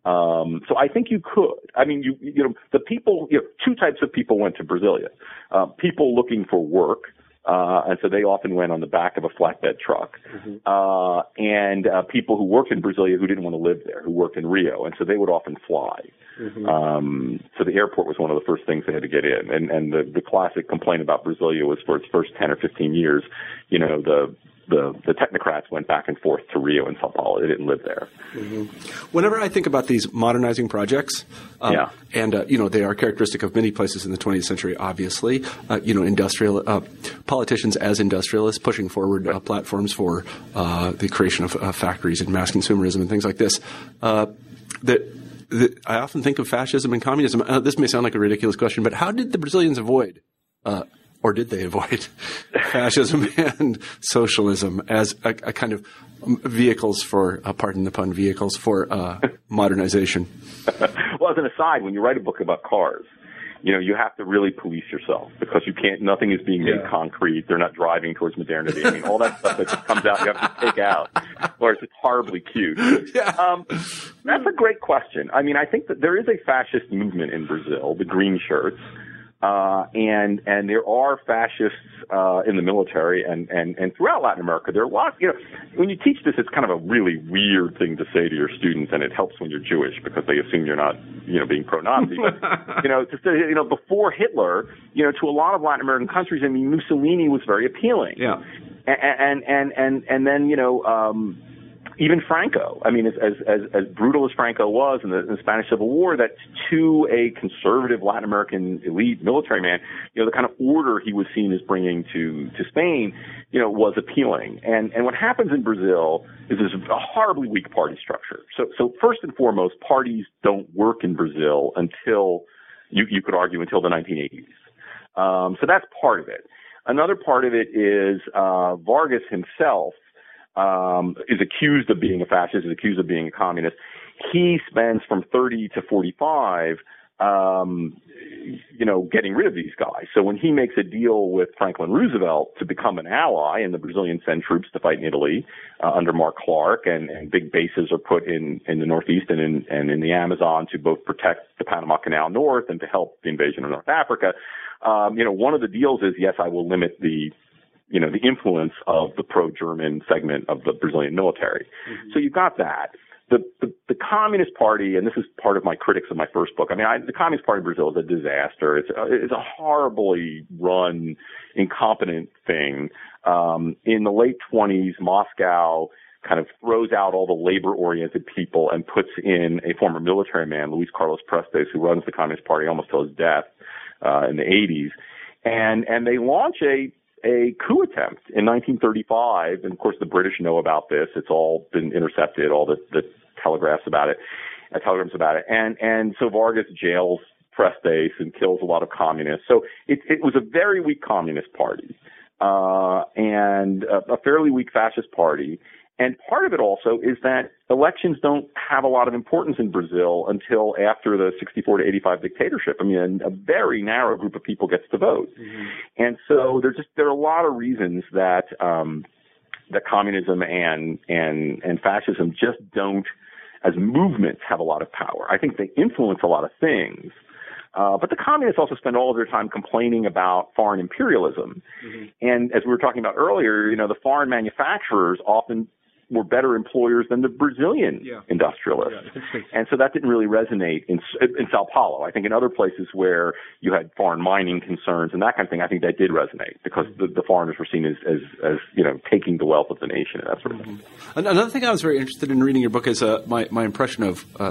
Speaker 2: Um, so I think you could. I mean, you, you know, the people, you know, two types of people went to Brasilia. Uh, people looking for work. Uh, and so they often went on the back of a flatbed truck. Mm-hmm. Uh, and, uh, people who worked in Brasilia who didn't want to live there, who worked in Rio. And so they would often fly. Mm-hmm. Um, so the airport was one of the first things they had to get in. And, and the, the classic complaint about Brasilia was for its first ten or fifteen years, you know, the, the, the technocrats went back and forth to Rio and Sao Paulo. They didn't live there.
Speaker 1: Mm-hmm. Whenever I think about these modernizing projects, um, yeah. and, uh, you know, they are characteristic of many places in the twentieth century, obviously, uh, you know, industrial, uh, politicians as industrialists pushing forward uh, platforms for, uh, the creation of uh, factories and mass consumerism and things like this, uh, that, that I often think of fascism and communism. Uh, this may sound like a ridiculous question, but how did the Brazilians avoid, uh, or did they avoid fascism and socialism as a, a kind of vehicles for, uh, pardon the pun, vehicles for uh, modernization?
Speaker 2: Well, as an aside, when you write a book about cars, you know, you have to really police yourself because you can't, nothing is being made yeah. concrete. They're not driving towards modernity. I mean, all that stuff that just comes out, you have to take out. or it's just horribly cute.
Speaker 1: Yeah.
Speaker 2: Um, that's a great question. I mean, I think that there is a fascist movement in Brazil, the green shirts. Uh, and, and there are fascists, uh, in the military and, and, and throughout Latin America. There are lots, you know, when you teach this, it's kind of a really weird thing to say to your students, and it helps when you're Jewish because they assume you're not, you know, being pro-Nazi. But, you know, to say, you know, before Hitler, you know, to a lot of Latin American countries, I mean, Mussolini was very appealing.
Speaker 1: Yeah.
Speaker 2: And, and, and, and then, you know, um, even Franco, I mean, as, as, as brutal as Franco was in the, in the Spanish Civil War, that to a conservative Latin American elite military man, you know, the kind of order he was seen as bringing to, to Spain, you know, was appealing. And, and what happens in Brazil is there's a horribly weak party structure. So, so first and foremost, parties don't work in Brazil until, you, you could argue, until the nineteen eighties. Um, so that's part of it. Another part of it is, uh, Vargas himself, Um, is accused of being a fascist, is accused of being a communist. He spends from thirty to forty-five, um, you know, getting rid of these guys. So when he makes a deal with Franklin Roosevelt to become an ally, and the Brazilians send troops to fight in Italy uh, under Mark Clark, and, and big bases are put in, in the Northeast and in, and in the Amazon to both protect the Panama Canal North and to help the invasion of North Africa. Um, you know, one of the deals is, yes, I will limit the you know, the influence of the pro-German segment of the Brazilian military. Mm-hmm. So you've got that. The, the, the Communist Party, and this is part of my critics of my first book, I mean, I, the Communist Party of Brazil is a disaster. It's a, it's a horribly run, incompetent thing. Um, in the late twenties, Moscow kind of throws out all the labor-oriented people and puts in a former military man, Luis Carlos Prestes, who runs the Communist Party almost till his death uh, in the eighties. And, and they launch a a coup attempt in nineteen thirty-five, and of course the British know about this. It's all been intercepted, all the, the telegraphs about it, uh, telegrams about it, and and so Vargas jails Prestes and kills a lot of communists. So it, it was a very weak communist party, uh, and a, a fairly weak fascist party. And part of it also is that elections don't have a lot of importance in Brazil until after the sixty-four to eighty-five dictatorship. I mean, a, a very narrow group of people gets to vote. Mm-hmm. And so there's just, there are a lot of reasons that, um, that communism and, and, and fascism just don't, as movements, have a lot of power. I think they influence a lot of things. Uh, but the communists also spend all of their time complaining about foreign imperialism. Mm-hmm. And as we were talking about earlier, you know, the foreign manufacturers often were better employers than the Brazilian yeah. industrialists. Yeah, and so that didn't really resonate in, in Sao Paulo. I think in other places where you had foreign mining concerns and that kind of thing, I think that did resonate because the, the foreigners were seen as, as, as, you know, taking the wealth of the nation and that sort of thing.
Speaker 1: Another thing I was very interested in reading your book is uh, my, my impression of, uh,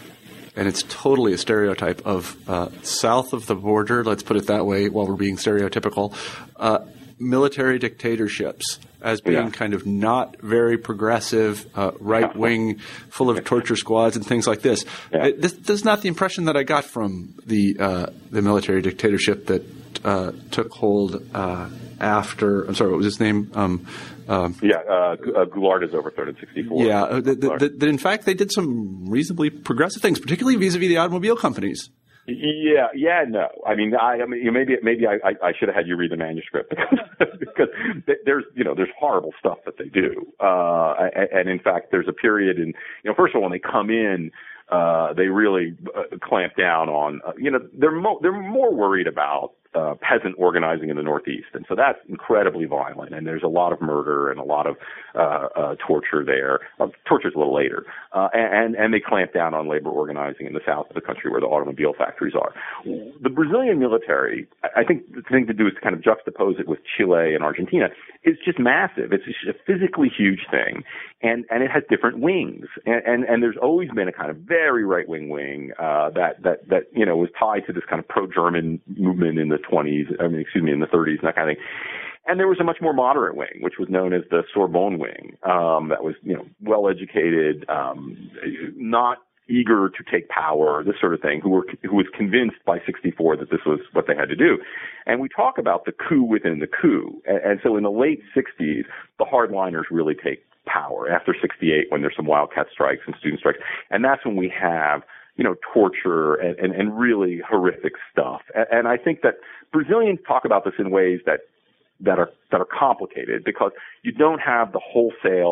Speaker 1: and it's totally a stereotype of uh, south of the border, let's put it that way while we're being stereotypical, uh, military dictatorships as being yeah. kind of not very progressive, uh, right-wing, full of torture squads and things like this.
Speaker 2: Yeah.
Speaker 1: This, this is not the impression that I got from the uh, the military dictatorship that uh, took hold uh, after – I'm sorry, what was his name? Um, um,
Speaker 2: yeah, uh, Goulart is overthrown in sixty-four.
Speaker 1: Yeah, that, that, that in fact they did some reasonably progressive things, particularly vis-a-vis the automobile companies.
Speaker 2: Yeah, yeah, no. I mean, I, I mean, you know, maybe, maybe I, I, I should have had you read the manuscript because, because there's, you know, there's horrible stuff that they do. Uh, and, and in fact, there's a period in, you know, first of all, when they come in, uh, they really uh, clamp down on, uh, you know, they're mo- they're more worried about, uh, peasant organizing in the Northeast. And so that's incredibly violent. And there's a lot of murder and a lot of, uh, uh, torture there. Uh, torture's a little later. Uh, and, and they clamp down on labor organizing in the south of the country where the automobile factories are. The Brazilian military, I think the thing to do is to kind of juxtapose it with Chile and Argentina. It's just massive. It's just a physically huge thing. And, and it has different wings. And, and, and there's always been a kind of very right-wing wing, uh, that, that, that, you know, was tied to this kind of pro-German movement in the twenties, I mean, excuse me, in the thirties and that kind of thing. And there was a much more moderate wing, which was known as the Sorbonne wing, um, that was, you know, well-educated, um, not eager to take power, this sort of thing, who were, who was convinced by sixty-four that this was what they had to do. And we talk about the coup within the coup. And, and so in the late sixties, the hardliners really take power after sixty-eight when there's some wildcat strikes and student strikes. And that's when we have, you know, torture and, and, and really horrific stuff. And, and I think that Brazilians talk about this in ways that, that are, that are complicated because you don't have the wholesale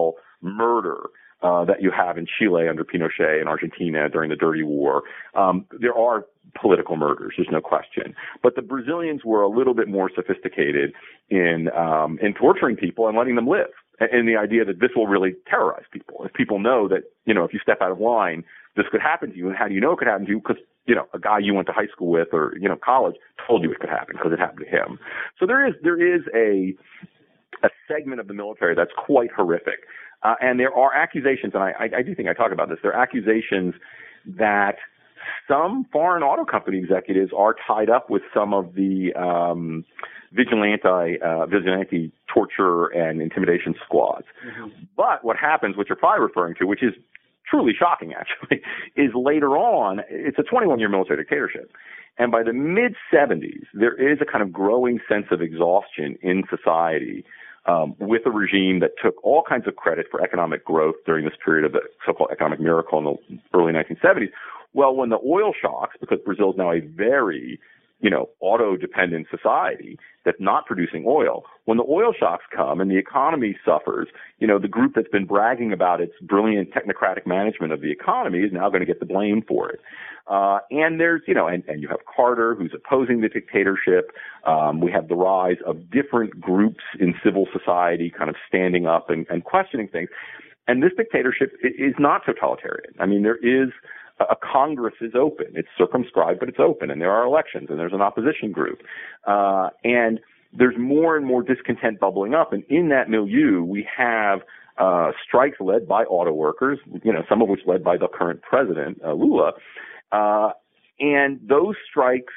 Speaker 2: murder uh, that you have in Chile under Pinochet and Argentina during the Dirty War. Um, there are political murders, there's no question. But the Brazilians were a little bit more sophisticated in um, in torturing people and letting them live. And the idea that this will really terrorize people. If people know that, you know, if you step out of line, this could happen to you. And how do you know it could happen to you? Because, you know, a guy you went to high school with or, you know, college told you it could happen because it happened to him. So there is, there is a, a segment of the military that's quite horrific. Uh, and there are accusations, and I, I, I do think I talk about this, there are accusations that some foreign auto company executives are tied up with some of the um, vigilante, uh, vigilante torture and intimidation squads. Mm-hmm. But what happens, which you're probably referring to, which is truly shocking, actually, is later on, it's a twenty-one-year military dictatorship. And by the mid-seventies, there is a kind of growing sense of exhaustion in society um, with a regime that took all kinds of credit for economic growth during this period of the so-called economic miracle in the early nineteen seventies. Well, when the oil shocks, because Brazil is now a very, you know, auto-dependent society that's not producing oil, when the oil shocks come and the economy suffers, you know, the group that's been bragging about its brilliant technocratic management of the economy is now going to get the blame for it. Uh, and there's, you know, and, and you have Carter who's opposing the dictatorship. Um, we have the rise of different groups in civil society kind of standing up and, and questioning things. And this dictatorship is not totalitarian. I mean, there is a Congress is open. It's circumscribed, but it's open, and there are elections, and there's an opposition group. Uh, and there's more and more discontent bubbling up, and in that milieu, we have uh, strikes led by auto workers, you know, some of which led by the current president, uh, Lula. Uh, and those strikes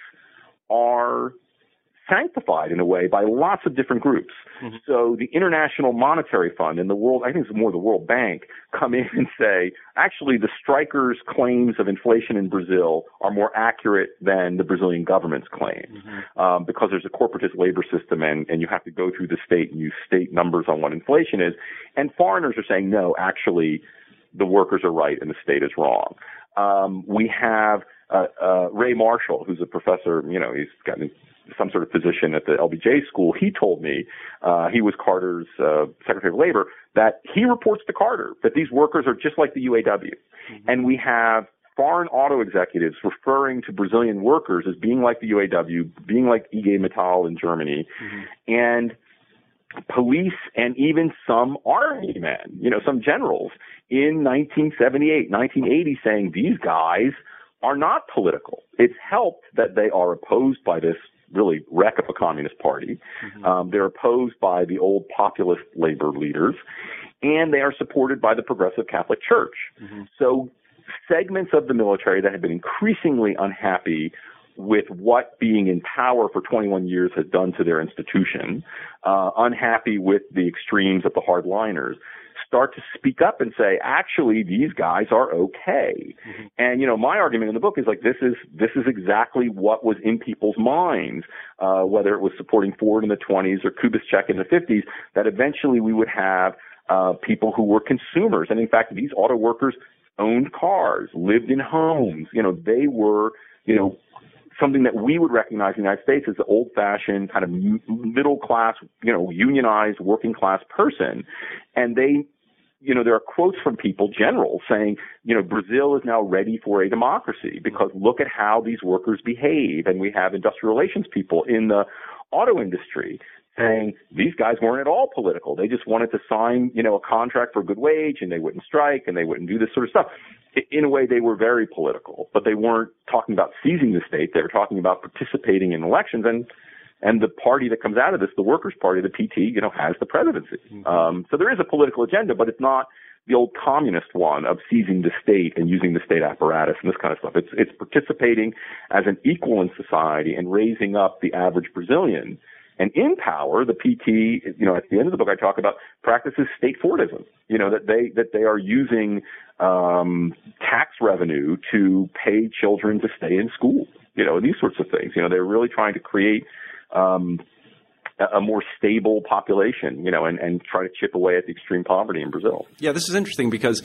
Speaker 2: are sanctified in a way by lots of different groups. Mm-hmm. So the International Monetary Fund and the World, I think it's more the World Bank, come in and say, actually the strikers' claims of inflation in Brazil are more accurate than the Brazilian government's claims, mm-hmm. um, because there's a corporatist labor system and, and you have to go through the state and you state numbers on what inflation is. And foreigners are saying, no, actually the workers are right and the state is wrong. Um, we have uh, uh, Ray Marshall, who's a professor, you know, he's got some sort of position at the L B J school. He told me, uh, he was Carter's uh, Secretary of Labor, that he reports to Carter that these workers are just like the U A W. Mm-hmm. And we have foreign auto executives referring to Brazilian workers as being like the U A W, being like I G Metall in Germany. Mm-hmm. And police and even some army men, you know, some generals in nineteen seventy-eight, nineteen eighty saying these guys are not political. It's helped that they are opposed by this really wreck of a communist party. Mm-hmm. Um, they're opposed by the old populist labor leaders, and they are supported by the progressive Catholic Church. Mm-hmm. So segments of the military that have been increasingly unhappy with what being in power for twenty-one years has done to their institution, uh, unhappy with the extremes of the hardliners, start to speak up and say, actually, these guys are okay. Mm-hmm. And, you know, my argument in the book is like, this is, this is exactly what was in people's minds, uh, whether it was supporting Ford in the twenties or Kubitschek in the fifties, that eventually we would have, uh, people who were consumers. And in fact, these auto workers owned cars, lived in homes. You know, they were, you know, something that we would recognize in the United States as the old-fashioned kind of middle-class, you know, unionized working-class person. And they, you know, there are quotes from people, generals, saying, you know, Brazil is now ready for a democracy because look at how these workers behave. And we have industrial relations people in the auto industry saying these guys weren't at all political. They just wanted to sign, you know, a contract for a good wage, and they wouldn't strike, and they wouldn't do this sort of stuff. In a way, they were very political, but they weren't talking about seizing the state. They were talking about participating in elections, and and the party that comes out of this, the Workers' Party, the P T, you know, has the presidency. Mm-hmm. Um, so there is a political agenda, but it's not the old communist one of seizing the state and using the state apparatus and this kind of stuff. It's it's participating as an equal in society and raising up the average Brazilian. And in power, the P T, you know, at the end of the book, I talk about practices state Fordism, you know, that they, that they are using, um, tax revenue to pay children to stay in school, you know, these sorts of things. You know, they're really trying to create, um, a, a more stable population, you know, and, and try to chip away at the extreme poverty in Brazil.
Speaker 1: Yeah, this is interesting because,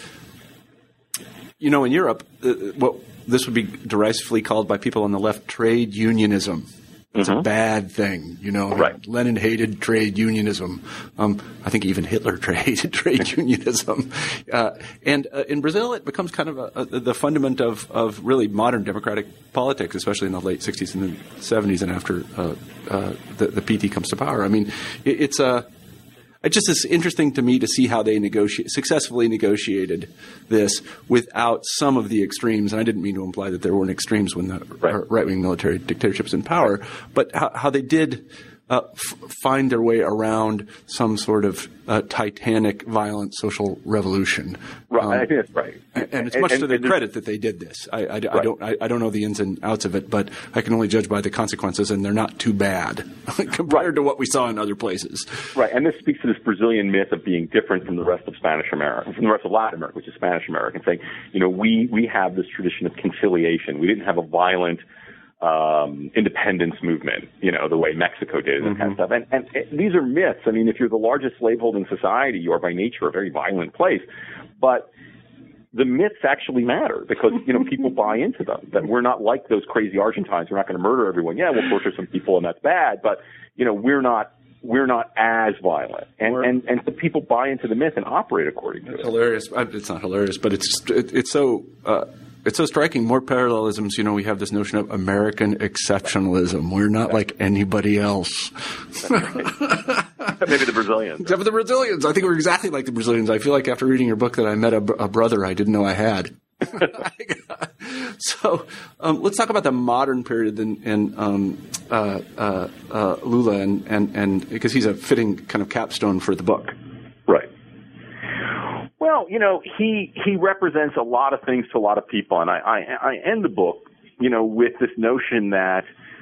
Speaker 1: you know, in Europe, uh, what this would be derisively called by people on the left trade unionism. It's
Speaker 2: mm-hmm.
Speaker 1: a bad thing, you know.
Speaker 2: Right.
Speaker 1: Lenin hated trade unionism. Um, I think even Hitler hated trade unionism. Uh, and uh, in Brazil, it becomes kind of a, a, the fundament of, of really modern democratic politics, especially in the late sixties and the seventies and after uh, uh, the, the P T comes to power. I mean, it, it's a... Uh, It just is interesting to me to see how they negotiate, successfully negotiated this without some of the extremes. And I didn't mean to imply that there weren't extremes when the right. right-wing military dictatorship's in power, but how, how they did uh, f- find their way around some sort of uh, titanic, violent social revolution.
Speaker 2: Right,
Speaker 1: um,
Speaker 2: I think that's right.
Speaker 1: And, and it's much and, to their credit that they did this. I, I, right. I don't I, I don't know the ins and outs of it, but I can only judge by the consequences, and they're not too bad compared right. to what we saw in other places.
Speaker 2: Right, and this speaks to this Brazilian myth of being different from the rest of Spanish America, from the rest of Latin America, which is Spanish American, saying, you know, we, we have this tradition of conciliation. We didn't have a violent um, independence movement, you know, the way Mexico did and mm-hmm. that kind of stuff. And, and, and these are myths. I mean, if you're the largest slaveholding society, you are by nature a very violent place. But the myths actually matter because, you know, people buy into them, that we're not like those crazy Argentines. We're not going to murder everyone. Yeah, we'll torture some people and that's bad, but, you know, we're not we're not as violent. And, and, and the people buy into the myth and operate according to
Speaker 1: it's
Speaker 2: it.
Speaker 1: Hilarious. It's not hilarious, but it's it, it's so uh, it's so striking. More parallelisms. You know, we have this notion of American exceptionalism. We're not yeah. like anybody else.
Speaker 2: Maybe the Brazilians.
Speaker 1: Except for the Brazilians. I think we're exactly like the Brazilians. I feel like after reading your book that I met a, a brother I didn't know I had. So um, let's talk about the modern period and, and um, uh, uh, uh, Lula, and, and, and because he's a fitting kind of capstone for the book.
Speaker 2: Right. Well, you know, he he represents a lot of things to a lot of people, and I, I, I end the book, you know, with this notion that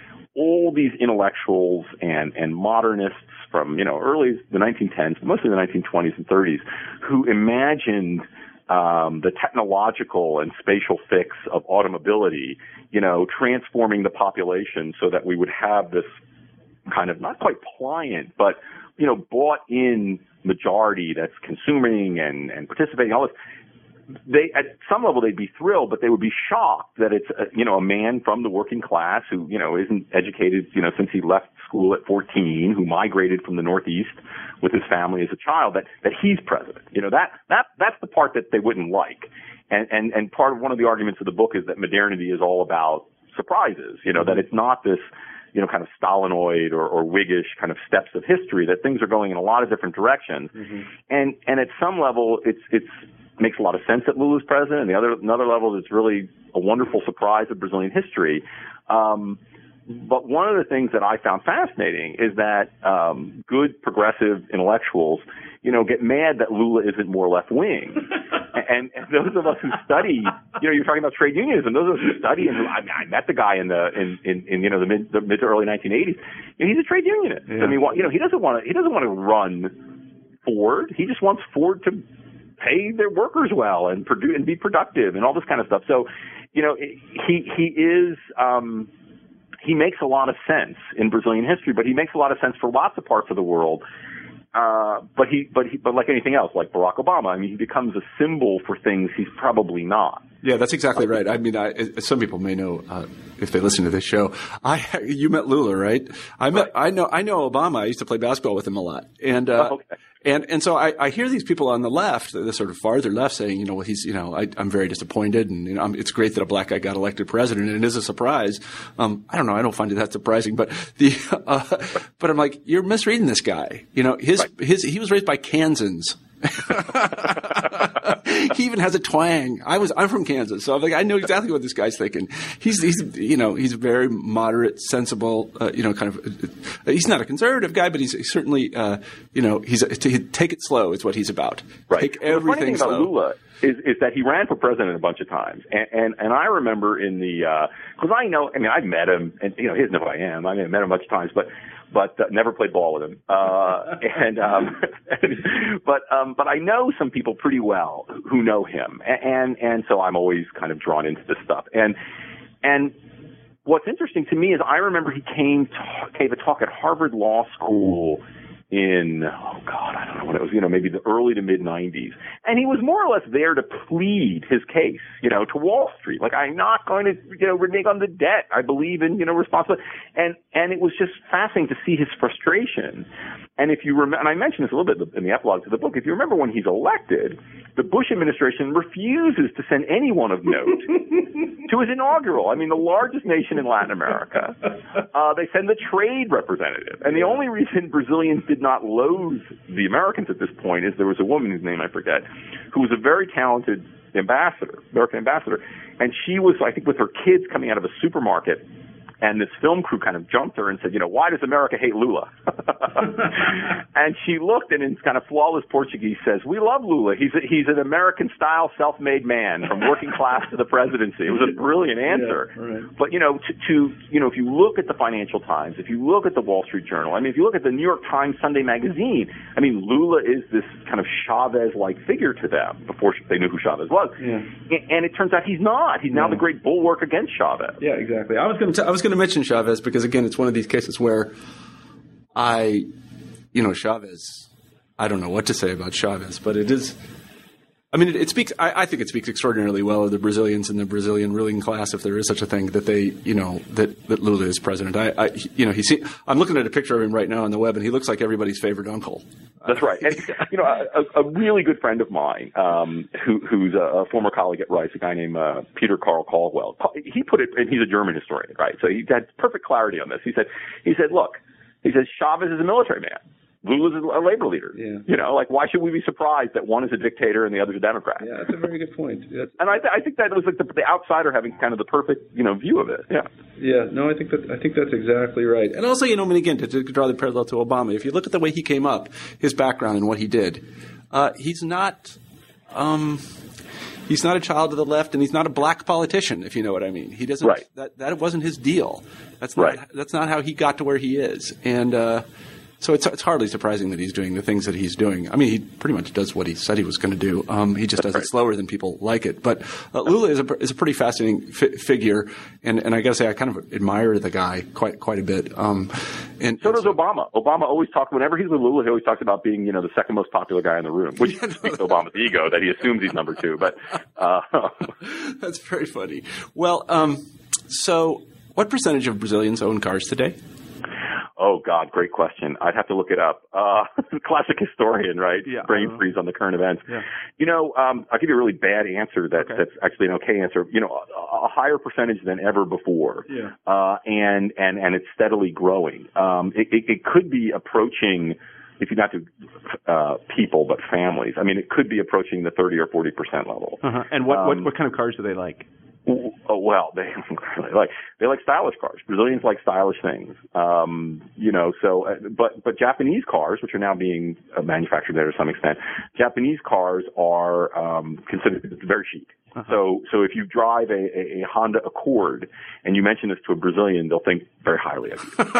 Speaker 2: all these intellectuals and, and modernists from, you know, early the nineteen tens, mostly the nineteen twenties and thirties, who imagined Um, the technological and spatial fix of automobility, you know, transforming the population so that we would have this kind of not quite pliant, but, you know, bought in majority that's consuming and, and participating, all this. They, at some level, they'd be thrilled, but they would be shocked that it's, a, you know, a man from the working class who, you know, isn't educated, you know, since he left school at fourteen, who migrated from the Northeast with his family as a child, that, that he's president. You know, that, that, that's the part that they wouldn't like. And, and, and part of one of the arguments of the book is that modernity is all about surprises, you know, that it's not this, you know, kind of Stalinoid or, or Whiggish kind of steps of history, that things are going in a lot of different directions. Mm-hmm. And, and at some level, it's, it's, makes a lot of sense that Lula's president. And the other, another level, it's really a wonderful surprise of Brazilian history. Um, but one of the things that I found fascinating is that um, good progressive intellectuals, you know, get mad that Lula isn't more left-wing. and, and those of us who study, you know, you're talking about trade unionism. Those of us who study, and who, I, mean, I met the guy in the in, in, in you know the mid, the mid to early nineteen eighties. You know, he's a trade unionist. Yeah. I mean, you know, he doesn't want to he doesn't want to run Ford. He just wants Ford to pay their workers well and produce and be productive and all this kind of stuff. So, you know, he he is um, he makes a lot of sense in Brazilian history, but he makes a lot of sense for lots of parts of the world. Uh, but he, but he, but like anything else, like Barack Obama, I mean, he becomes a symbol for things he's probably not.
Speaker 1: Yeah, that's exactly right. I mean, I, some people may know uh, if they listen to this show. I, you met Lula, right? I met, right. I know, I know Obama. I used to play basketball with him a lot, and uh, oh, okay. and and so I, I hear these people on the left, the sort of farther left, saying, you know, well, he's, you know, I, I'm very disappointed, and you know, I'm, it's great that a black guy got elected president, and it is a surprise. Um, I don't know, I don't find it that surprising, but the, uh, but I'm like, you're misreading this guy. You know, his right. his he was raised by Kansans. He even has a twang. I was, I'm from Kansas, so I'm like, I know exactly what this guy's thinking. He's, he's, you know, he's very moderate, sensible, uh, you know, kind of, uh, he's not a conservative guy, but he's certainly, uh, you know, he's, to, take it slow is what he's about.
Speaker 2: Right.
Speaker 1: Take everything
Speaker 2: well, the funny thing
Speaker 1: slow.
Speaker 2: About Lula is, is that he ran for president a bunch of times. And, and, and I remember in the, uh, cause I know, I mean, I've met him and, you know, he doesn't know who I am. I mean, I've met him a bunch of times, but, but uh, never played ball with him. Uh, and, um, but, um, but I know some people pretty well who know him. And, and so I'm always kind of drawn into this stuff. And, and what's interesting to me is I remember he came, to, gave a talk at Harvard Law School in, oh God, I don't when it was, you know, maybe the early to mid nineties. And he was more or less there to plead his case, you know, to Wall Street. Like, I'm not going to, you know, renege on the debt. I believe in, you know, responsibility. And, and it was just fascinating to see his frustration. And if you remember, and I mentioned this a little bit in the epilogue to the book, if you remember when he's elected, the Bush administration refuses to send anyone of note to his inaugural. I mean, the largest nation in Latin America. Uh, they send the trade representative. And the only reason Brazilians did not loathe the Americans at this point is there was a woman whose name I forget, who was a very talented ambassador, American ambassador. And she was, I think, with her kids coming out of a supermarket. And this film crew kind of jumped her and said, you know, why does America hate Lula? And she looked and in kind of flawless Portuguese says, we love Lula. He's a, he's an American-style self-made man from working class to the presidency. It was a brilliant answer. Yeah, right. But, you know, to, to, you know, if you look at the Financial Times, if you look at the Wall Street Journal, I mean, if you look at the New York Times Sunday Magazine, I mean, Lula is this kind of Chavez-like figure to them before they knew who Chavez was. Yeah. And it turns out he's not. He's now yeah. the great bulwark against Chavez.
Speaker 1: Yeah, exactly. I was going to I was going to mention Chavez because, again, it's one of these cases where I, you know, Chavez, I don't know what to say about Chavez, but it is, I mean, it, it speaks, I, I think it speaks extraordinarily well of the Brazilians and the Brazilian ruling class, if there is such a thing, that they, you know, that, that Lula is president. I, I you know, he see, I'm looking at a picture of him right now on the web, and he looks like everybody's favorite uncle.
Speaker 2: That's right. And, you know, a, a really good friend of mine, um, who, who's a, a former colleague at Rice, a guy named uh, Peter Carl Caldwell, he put it, and he's a German historian, right? So he had perfect clarity on this. He said, he said, look, he says, Chavez is a military man. Lula's a labor leader. Yeah. You know, like, why should we be surprised that one is a dictator and the other's a Democrat?
Speaker 1: Yeah, that's a very good point. That's,
Speaker 2: and I, th- I think that was like the, the outsider having kind of the perfect, you know, view of it. Yeah.
Speaker 1: Yeah. No, I think that I think that's exactly right. And also, you know, I mean, again, to, to draw the parallel to Obama, if you look at the way he came up, his background and what he did, uh, he's not. Um, He's not a child of the left, and he's not a black politician, if you know what I mean. He doesn't.
Speaker 2: Right.
Speaker 1: That that wasn't his deal. That's not.
Speaker 2: Right.
Speaker 1: That's not how he got to where he is. And uh, so it's it's hardly surprising that he's doing the things that he's doing. I mean, he pretty much does what he said he was going to do. Um, he just
Speaker 2: That's
Speaker 1: does
Speaker 2: right.
Speaker 1: it slower than people like it. But uh, Lula is a is a pretty fascinating fi- figure, and and I got to say I kind of admire the guy quite quite a bit. Um, and
Speaker 2: so does Obama. Obama always talks whenever he's with Lula. He always talks about being, you know, the second most popular guy in the room, which speaks to Obama's ego that he assumes he's number two. But uh,
Speaker 1: that's very funny. Well, um, so what percentage of Brazilians own cars today?
Speaker 2: Oh, God, great question. I'd have to look it up. Uh, classic historian, right?
Speaker 1: Yeah.
Speaker 2: Brain
Speaker 1: uh,
Speaker 2: freeze on the current events.
Speaker 1: Yeah.
Speaker 2: You know, um, I'll give you a really bad answer that, okay. that's actually an okay answer. You know, a, a higher percentage than ever before.
Speaker 1: Yeah.
Speaker 2: Uh, and, and, and it's steadily growing. Um, it, it, it could be approaching, if you're not to, uh, people, but families. I mean, it could be approaching the thirty or forty percent level.
Speaker 1: Uh-huh. And what, um, what, what kind of cars do they like?
Speaker 2: Oh, well, they like they like stylish cars. Brazilians like stylish things, um, you know. So, uh, but but Japanese cars, which are now being uh, manufactured there to some extent, Japanese cars are um, considered very chic. Uh-huh. So, so if you drive a, a, a Honda Accord and you mention this to a Brazilian, they'll think very highly of you.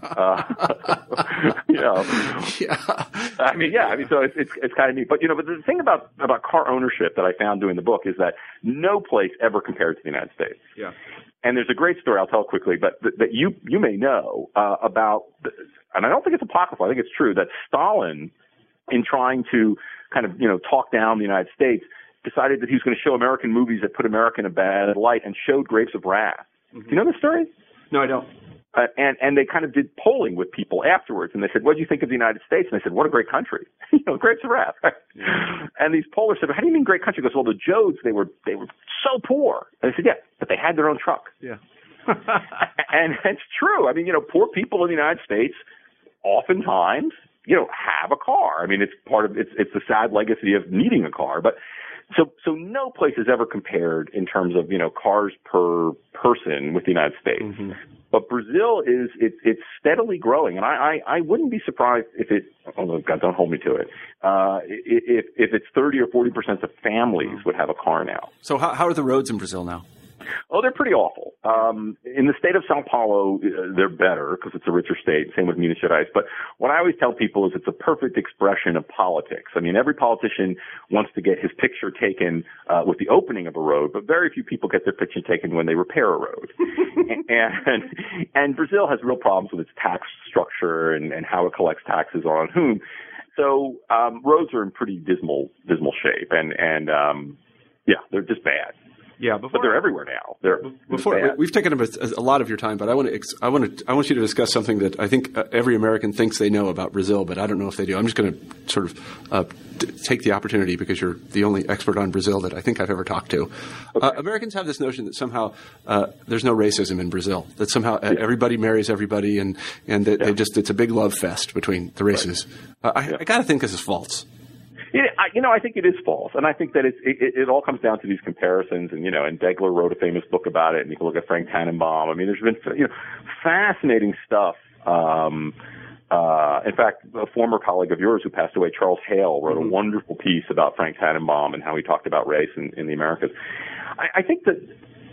Speaker 2: uh, you know,
Speaker 1: yeah.
Speaker 2: I mean, yeah. I mean, so it's it's, it's kind of neat. But you know, but the thing about about car ownership that I found doing the book is that no place ever compared to the United States.
Speaker 1: Yeah.
Speaker 2: And there's a great story I'll tell quickly, but th- that you you may know uh, about, the, and I don't think it's apocryphal. I think it's true that Stalin, in trying to kind of you know talk down the United States, decided that he was going to show American movies that put America in a bad light and showed Grapes of Wrath. Mm-hmm. Do you know the story?
Speaker 1: No, I don't.
Speaker 2: Uh, and, and they kind of did polling with people afterwards, and they said, what do you think of the United States? And they said, what a great country. you know, Grapes of Wrath. Yeah. And these pollers said, how do you mean great country? He goes, well, the Jodes, they were, they were so poor. And they said, yeah, but they had their own truck.
Speaker 1: Yeah.
Speaker 2: And it's true. I mean, you know, poor people in the United States oftentimes, you know, have a car. I mean, it's part of, it's, it's the sad legacy of needing a car, but So, so no place is ever compared in terms of, you know, cars per person with the United States. Mm-hmm. But Brazil is, it, it's steadily growing. And I, I, I wouldn't be surprised if it, oh God, don't hold me to it, uh, if, if it's thirty or forty percent of families would have a car now.
Speaker 1: So how, how are the roads in Brazil now?
Speaker 2: Oh, they're pretty awful. Um, in the state of Sao Paulo, uh, they're better because it's a richer state. Same with Minas Gerais. But what I always tell people is it's a perfect expression of politics. I mean, every politician wants to get his picture taken uh, with the opening of a road, but very few people get their picture taken when they repair a road. and, and and Brazil has real problems with its tax structure and, and how it collects taxes on whom. so um, roads are in pretty dismal, dismal shape, and and um, yeah, they're just bad.
Speaker 1: Yeah, before,
Speaker 2: but they're everywhere now. They're
Speaker 1: before we've taken up a, a lot of your time, but I want to I want to I want you to discuss something that I think uh, every American thinks they know about Brazil, but I don't know if they do. I'm just going to sort of uh, t- take the opportunity because you're the only expert on Brazil that I think I've ever talked to. Okay. Uh, Americans have this notion that somehow uh, there's no racism in Brazil. That somehow yeah. everybody marries everybody, and and that yeah. they just it's a big love fest between the races. Right. Uh, I, yeah. I got to think this is false.
Speaker 2: Yeah, I, you know, I think it is false, and I think that it's, it, it all comes down to these comparisons. And you know, and Degler wrote a famous book about it, and you can look at Frank Tannenbaum. I mean, there's been you know fascinating stuff. Um, uh, in fact, a former colleague of yours who passed away, Charles Hale, wrote mm-hmm. a wonderful piece about Frank Tannenbaum and how he talked about race in, in the Americas. I, I think that.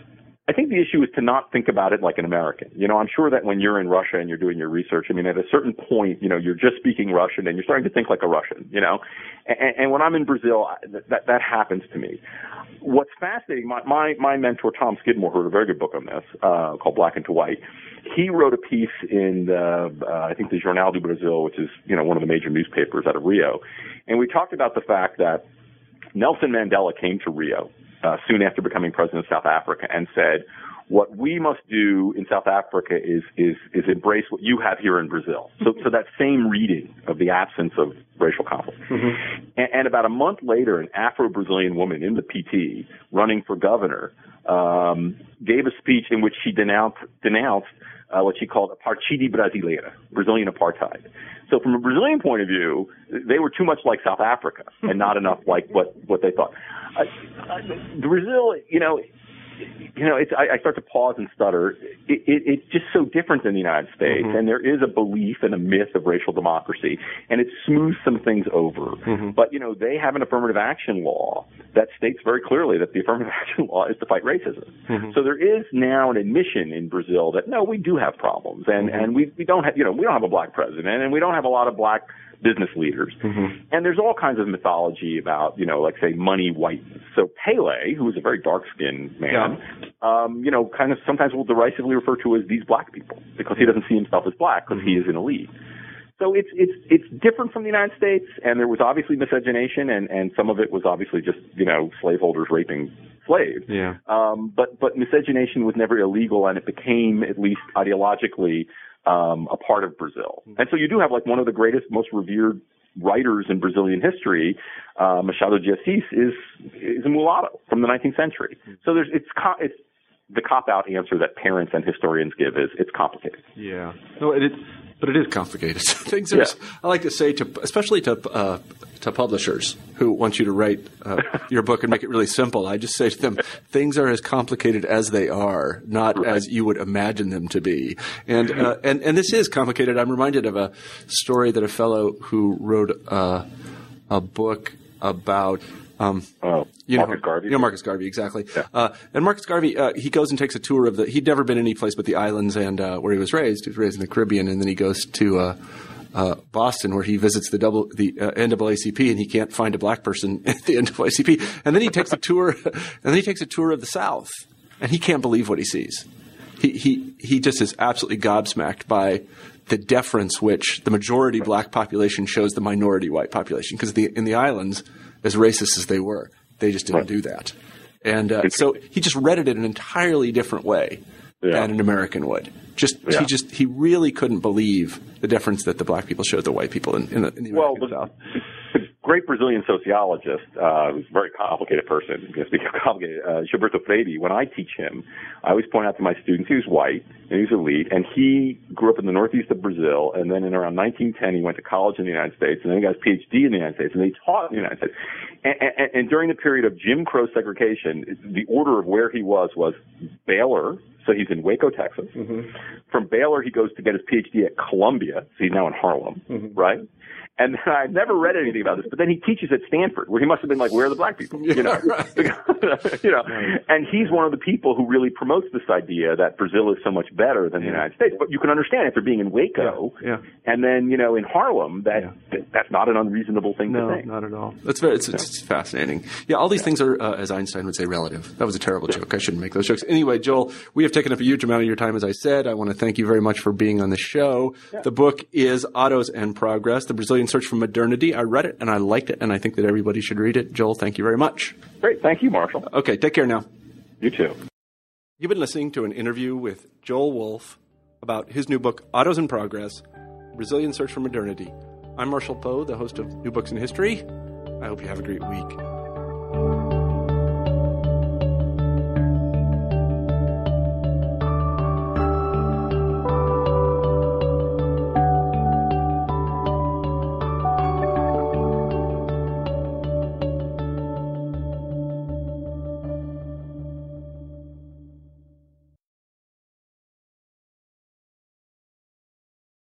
Speaker 2: I think the issue is to not think about it like an American. You know, I'm sure that when you're in Russia and you're doing your research, I mean, at a certain point, you know, you're just speaking Russian and you're starting to think like a Russian, you know. And, and when I'm in Brazil, that, that happens to me. What's fascinating, my, my, my mentor, Tom Skidmore, wrote a very good book on this uh, called Black and to White. He wrote a piece in, the, uh, I think, the Jornal do Brasil, which is, you know, one of the major newspapers out of Rio. And we talked about the fact that Nelson Mandela came to Rio Uh, soon after becoming president of South Africa, and said, what we must do in South Africa is is is embrace what you have here in Brazil. So, so that same reading of the absence of racial conflict. Mm-hmm. And, and about a month later, an Afro-Brazilian woman in the P T running for governor um, gave a speech in which she denounced, denounced uh, what she called apartheid brasileira, Brazilian apartheid. So from a Brazilian point of view, they were too much like South Africa and not enough like what, what they thought. Uh, uh, Brazil, you know, you know, it's, I, I start to pause and stutter. It, it, it's just so different than the United States, mm-hmm. and there is a belief and a myth of racial democracy, and it smooths some things over. Mm-hmm. But, you know, they have an affirmative action law that states very clearly that the affirmative action law is to fight racism. Mm-hmm. So there is now an admission in Brazil that, no, we do have problems, and, mm-hmm. and we, we don't have, you know, we don't have a black president, and we don't have a lot of black business leaders. Mm-hmm. And there's all kinds of mythology about, you know, like, say, money whiteness. So Pele, who is a very dark-skinned man, yeah. um, you know, kind of sometimes will derisively refer to as these black people because he doesn't see himself as black because mm-hmm. he is an elite. So it's it's it's different from the United States, and there was obviously miscegenation, and, and some of it was obviously just, you know, slaveholders raping slaves.
Speaker 1: Yeah.
Speaker 2: Um, but, but miscegenation was never illegal, and it became, at least ideologically, um, a part of Brazil. And so you do have like one of the greatest, most revered writers in Brazilian history, uh, Machado de Assis, is is a mulatto from the nineteenth century. So there's it's co- it's the cop-out answer that parents and historians give is it's complicated.
Speaker 1: Yeah. No, it is, but it is complicated. Things are, yeah. I like to say to, especially to uh, to publishers who want you to write uh, your book and make it really simple. I just say to them, things are as complicated as they are, not right. as you would imagine them to be. And uh, and and this is complicated. I'm reminded of a story that a fellow who wrote uh, a book about. Um,
Speaker 2: oh,
Speaker 1: you know,
Speaker 2: Marcus Garvey.
Speaker 1: You know Marcus Garvey, exactly.
Speaker 2: Yeah.
Speaker 1: Uh, and Marcus Garvey, uh, he goes and takes a tour of the – he'd never been any place but the islands and uh, where he was raised. He was raised in the Caribbean, and then he goes to uh, uh, Boston where he visits the double the uh, N double A C P, and he can't find a black person at the N double A C P. And then he takes a tour – and then he takes a tour of the South, and he can't believe what he sees. He he he just is absolutely gobsmacked by the deference which the majority black population shows the minority white population, because the, in the islands – as racist as they were, they just didn't right. do that. And uh, so he just read it in an entirely different way yeah. than an American would. Just yeah. he just he really couldn't believe the difference that the black people showed the white people in, in, the, in the American
Speaker 2: well,
Speaker 1: South.
Speaker 2: The great Brazilian sociologist, uh, who's a very complicated person, speaking of complicated, uh, Gilberto Freire, when I teach him, I always point out to my students he was white and he was elite, and he grew up in the northeast of Brazil, and then in around nineteen ten he went to college in the United States, and then he got his P H D in the United States, and he taught in the United States. And, and, and during the period of Jim Crow segregation, the order of where he was was Baylor. So he's in Waco, Texas. Mm-hmm. From Baylor, he goes to get his P H D at Columbia. So he's now in Harlem, mm-hmm. right? And I've never read anything about this, but then he teaches at Stanford, where he must have been like, where are the black people? You know,
Speaker 1: yeah, right.
Speaker 2: you know. And he's one of the people who really promotes this idea that Brazil is so much better than yeah. the United States. But you can understand after being in Waco
Speaker 1: yeah. Yeah.
Speaker 2: and then, you know, in Harlem, that,
Speaker 1: yeah.
Speaker 2: that that's not an unreasonable thing
Speaker 1: no,
Speaker 2: to think.
Speaker 1: No, not at all. That's very, it's, it's, it's fascinating. Yeah, all these yeah. things are, uh, as Einstein would say, relative. That was a terrible yeah. joke. I shouldn't make those jokes. Anyway, Joel, we have taken up a huge amount of your time, as I said. I want to thank you very much for being on the show.
Speaker 2: Yeah.
Speaker 1: The book is Autos and Progress, The Brazilian Brazilian Search for Modernity. I read it, and I liked it, and I think that everybody should read it. Joel, thank you very much.
Speaker 2: Great. Thank you, Marshall.
Speaker 1: Okay, take care now.
Speaker 2: You too.
Speaker 1: You've been listening to an interview with Joel Wolfe about his new book, Autos in Progress, Brazilian Search for Modernity. I'm Marshall Poe, the host of New Books in History. I hope you have a great week.